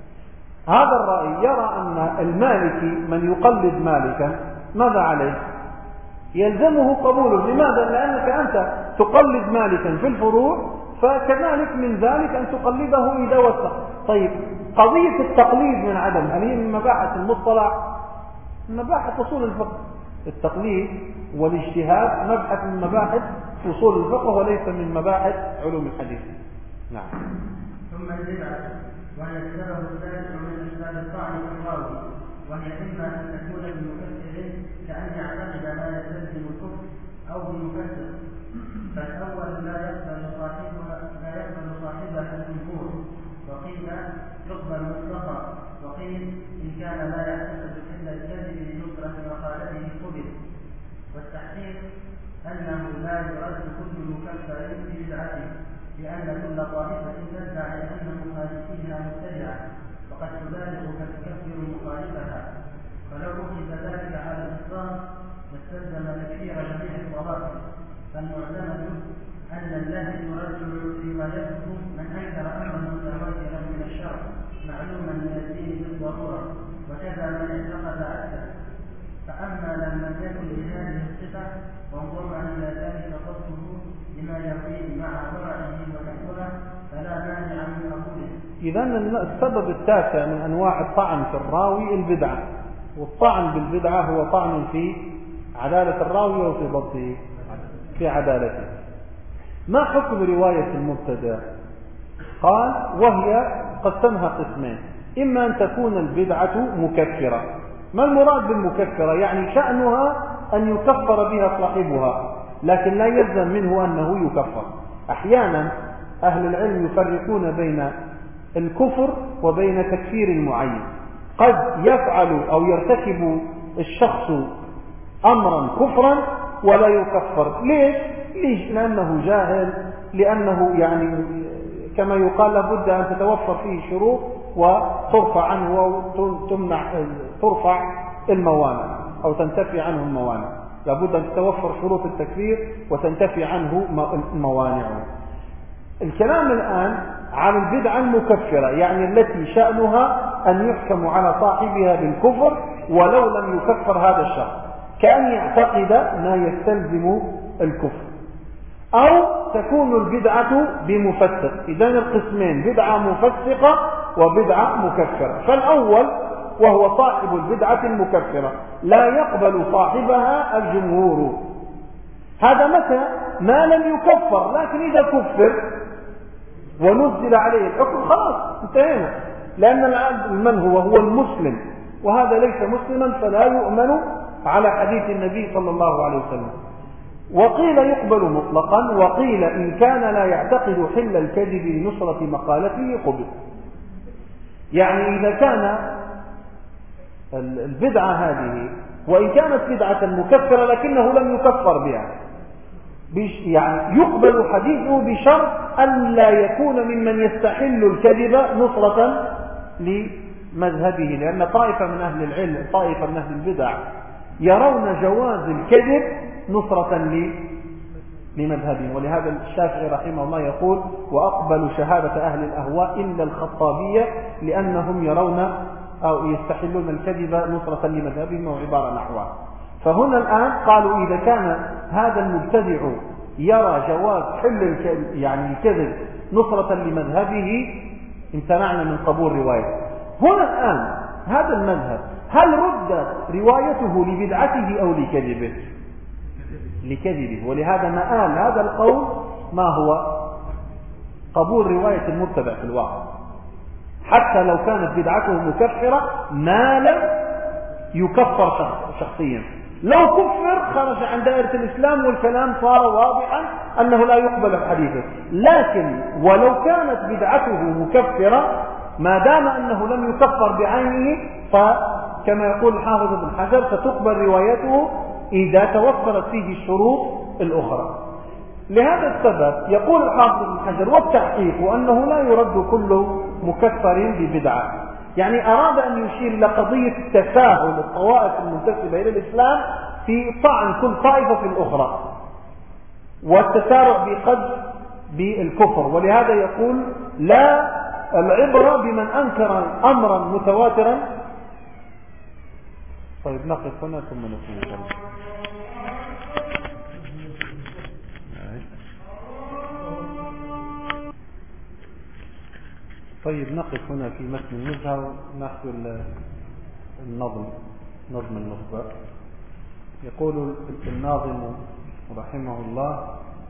هذا الرأي يرى أن المالكي من يقلد مالكا ماذا عليه؟ يلزمه قبوله. لماذا؟ لأنك أنت تقلد مالكا في الفروع، فكذلك من ذلك أن تقلده إذا وثق. طيب قضية التقليد من عدم، هل هي من مباحث المصطلح؟ من مباحث أصول الفقه. التقليد والاجتهاد مبحث من مباحث أصول الفقه وليس من مباحث علوم الحديث. نعم. ثم البدعة وهي السبب الثالث من أسباب الطعن في الراوي، وهي إما أن تكون بمفسر كأن يعتقد ما يستلزم الكفر أو بمفسر، فالأول لا يقبل صاحبها لا يقبل صاحبها الجمهور، وقيل يقبل مطلقا، وقيل إن كان لا يعتقد إلا الكذب لنصرة مقالته قبل. والتحقيق أنه لا يرد كل مكفر ببدعته، لأن كل طائفة تدعي أن مخالفيها مبتدعة، وقد تبالغ فتكفر مخالفها، فلو أخذ ذلك على الإطلاق لاستلزم تكفير جميع الطوائف. فالمعتمد أن الذي يرجل روايته من أنكر أمرا متواترا من الشرع معلوما من الدين بالضرورة، وكذا من اعتقد عكسه. فأما لم يكن بهذه الصفة وانضم إلى ذلك قصده لما يقين مع ورعه وتحوله فلا مانع من قبوله. إذا السبب التاسع من أنواع الطعن في الراوي البدعة، والطعن بالبدعة هو طعن في عدالة الراوي وفي ضبطه في عدالته. ما حكم رواية المبتدع؟ قال وهي قسمها قسمين، إما أن تكون البدعة مكفرة. ما المراد بالمكفرة؟ يعني شأنها أن يكفر بها صاحبها، لكن لا يلزم منه أنه يكفر. أحيانا أهل العلم يفرقون بين الكفر وبين تكفير معين. قد يفعل أو يرتكب الشخص أمرا كفرا ولا يكفر. ليش؟ ليش؟ لأنه جاهل، لأنه يعني كما يقال لابد أن تتوفر فيه شروط وترفع عنه أو تمنع ترفع الموانع أو تنتفي عنه الموانع. لابد أن تتوفر شروط التكفير وتنتفي عنه الموانع. الكلام الآن عن البدعة المكفرة، يعني التي شأنها أن يحكم على صاحبها بالكفر ولو لم يكفر هذا الشخص، كأن يعتقد ما يستلزم الكفر. أو تكون البدعة بمفسق. إذن القسمين بدعة مفسقة وبدعة مكفرة. فالأول وهو صاحب البدعة المكفرة لا يقبل صاحبها الجمهور. هذا متى ما لم يكفر، لكن إذا كفر ونزل عليه الحكم خلاص انتهينا، لأن من هو هو المسلم، وهذا ليس مسلما فلا يؤمن على حديث النبي صلى الله عليه وسلم. وقيل يقبل مطلقا، وقيل إن كان لا يعتقد حل الكذب لنصرة مقالته قبل. يعني إذا كان البدعة هذه وإن كانت بدعة مكفرة لكنه لم يكفر بها، يعني يقبل حديثه بشرط أن لا يكون ممن يستحل الكذب نصرة لمذهبه، لأن طائفة من أهل العلم طائفة من أهل البدع يرون جواز الكذب نصرة لمذهبهم. ولهذا الشافعي رحمه الله يقول وأقبل شهادة أهل الأهواء إلا الخطابية لأنهم يرون أو يستحلون الكذب نصرة لمذهبهم وعبارة نحوها. فهنا الآن قالوا إذا كان هذا المبتدع يرى جواز حل يعني الكذب نصرة لمذهبه امتنعنا من قبول روايته. هنا الآن هذا المذهب هل ردت روايته لبدعته أو لكذبه؟ لكذبه. ولهذا مآل هذا القول ما هو؟ قبول رواية المبتدع في الواقع، حتى لو كانت بدعته مكفرة ما لم يكفر شخصيا. لو كفر خرج عن دائرة الإسلام والكلام صار واضحا أنه لا يقبل حديثه. لكن ولو كانت بدعته مكفرة ما دام أنه لم يكفر بعينه، فكما يقول الحافظ ابن حجر فتقبل روايته إذا توفرت فيه الشروط الأخرى. لهذا السبب يقول الحافظ ابن حجر والتحقيق أنه لا يرد كل مكفر ببدعة. يعني أراد أن يشير إلى قضية تساهل الطوائف المنتسبة إلى الإسلام في طعن كل طائفة في الأخرى والتسارع بقذف بالكفر. ولهذا يقول لا العبرة بمن أنكر أمرا متواترا. طيب نقف هنا ثم نكمل. طيب نقف هنا في متن النزهة ونحصل النظم نظم النخبة. يقول الناظم رحمه الله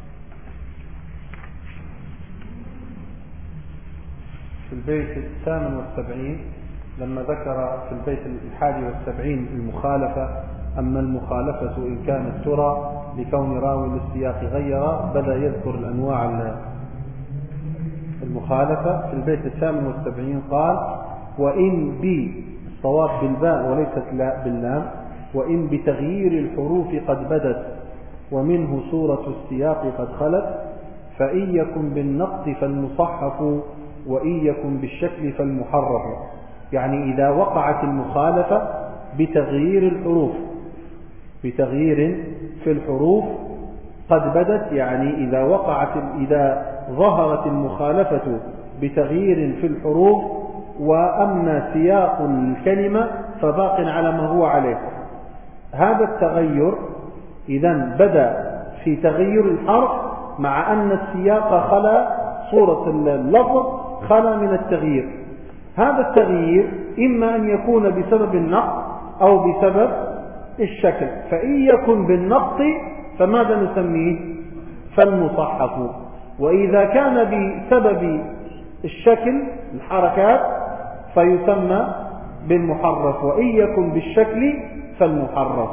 في البيت الثامن والسبعين لما ذكر في البيت الحادي والسبعين المخالفة، أما المخالفة إن كانت ترى لكون راوي للسياق غير، بدأ يذكر الأنواع المخالفة. في البيت الثامن والسبعين قال وإن بي الصواب بالباء وليست لا باللام، وإن بتغيير الحروف قد بدت ومنه صورة السياق قد خلت، فإن يكن بالنقط فالمصحف وإن يكن بالشكل فالمحرف. يعني إذا وقعت المخالفة بتغيير الحروف بتغيير في الحروف قد بدت، يعني إذا وقعت إذا ظهرت المخالفة بتغيير في الحروف وأما سياق الكلمة فباق على ما هو عليه. هذا التغير إذن بدأ في تغير الحرف مع أن السياق خلا صورة اللفظ خلا من التغيير. هذا التغيير إما أن يكون بسبب النقط أو بسبب الشكل. فإن يكن بالنقط فماذا نسميه؟ فالمصحف. وإذا كان بسبب الشكل الحركات فيسمى بالمحرف، وإن يكن بالشكل فالمحرف.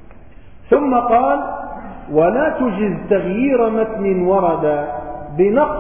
ثم قال ولا تجز تغيير متن ورد بنقص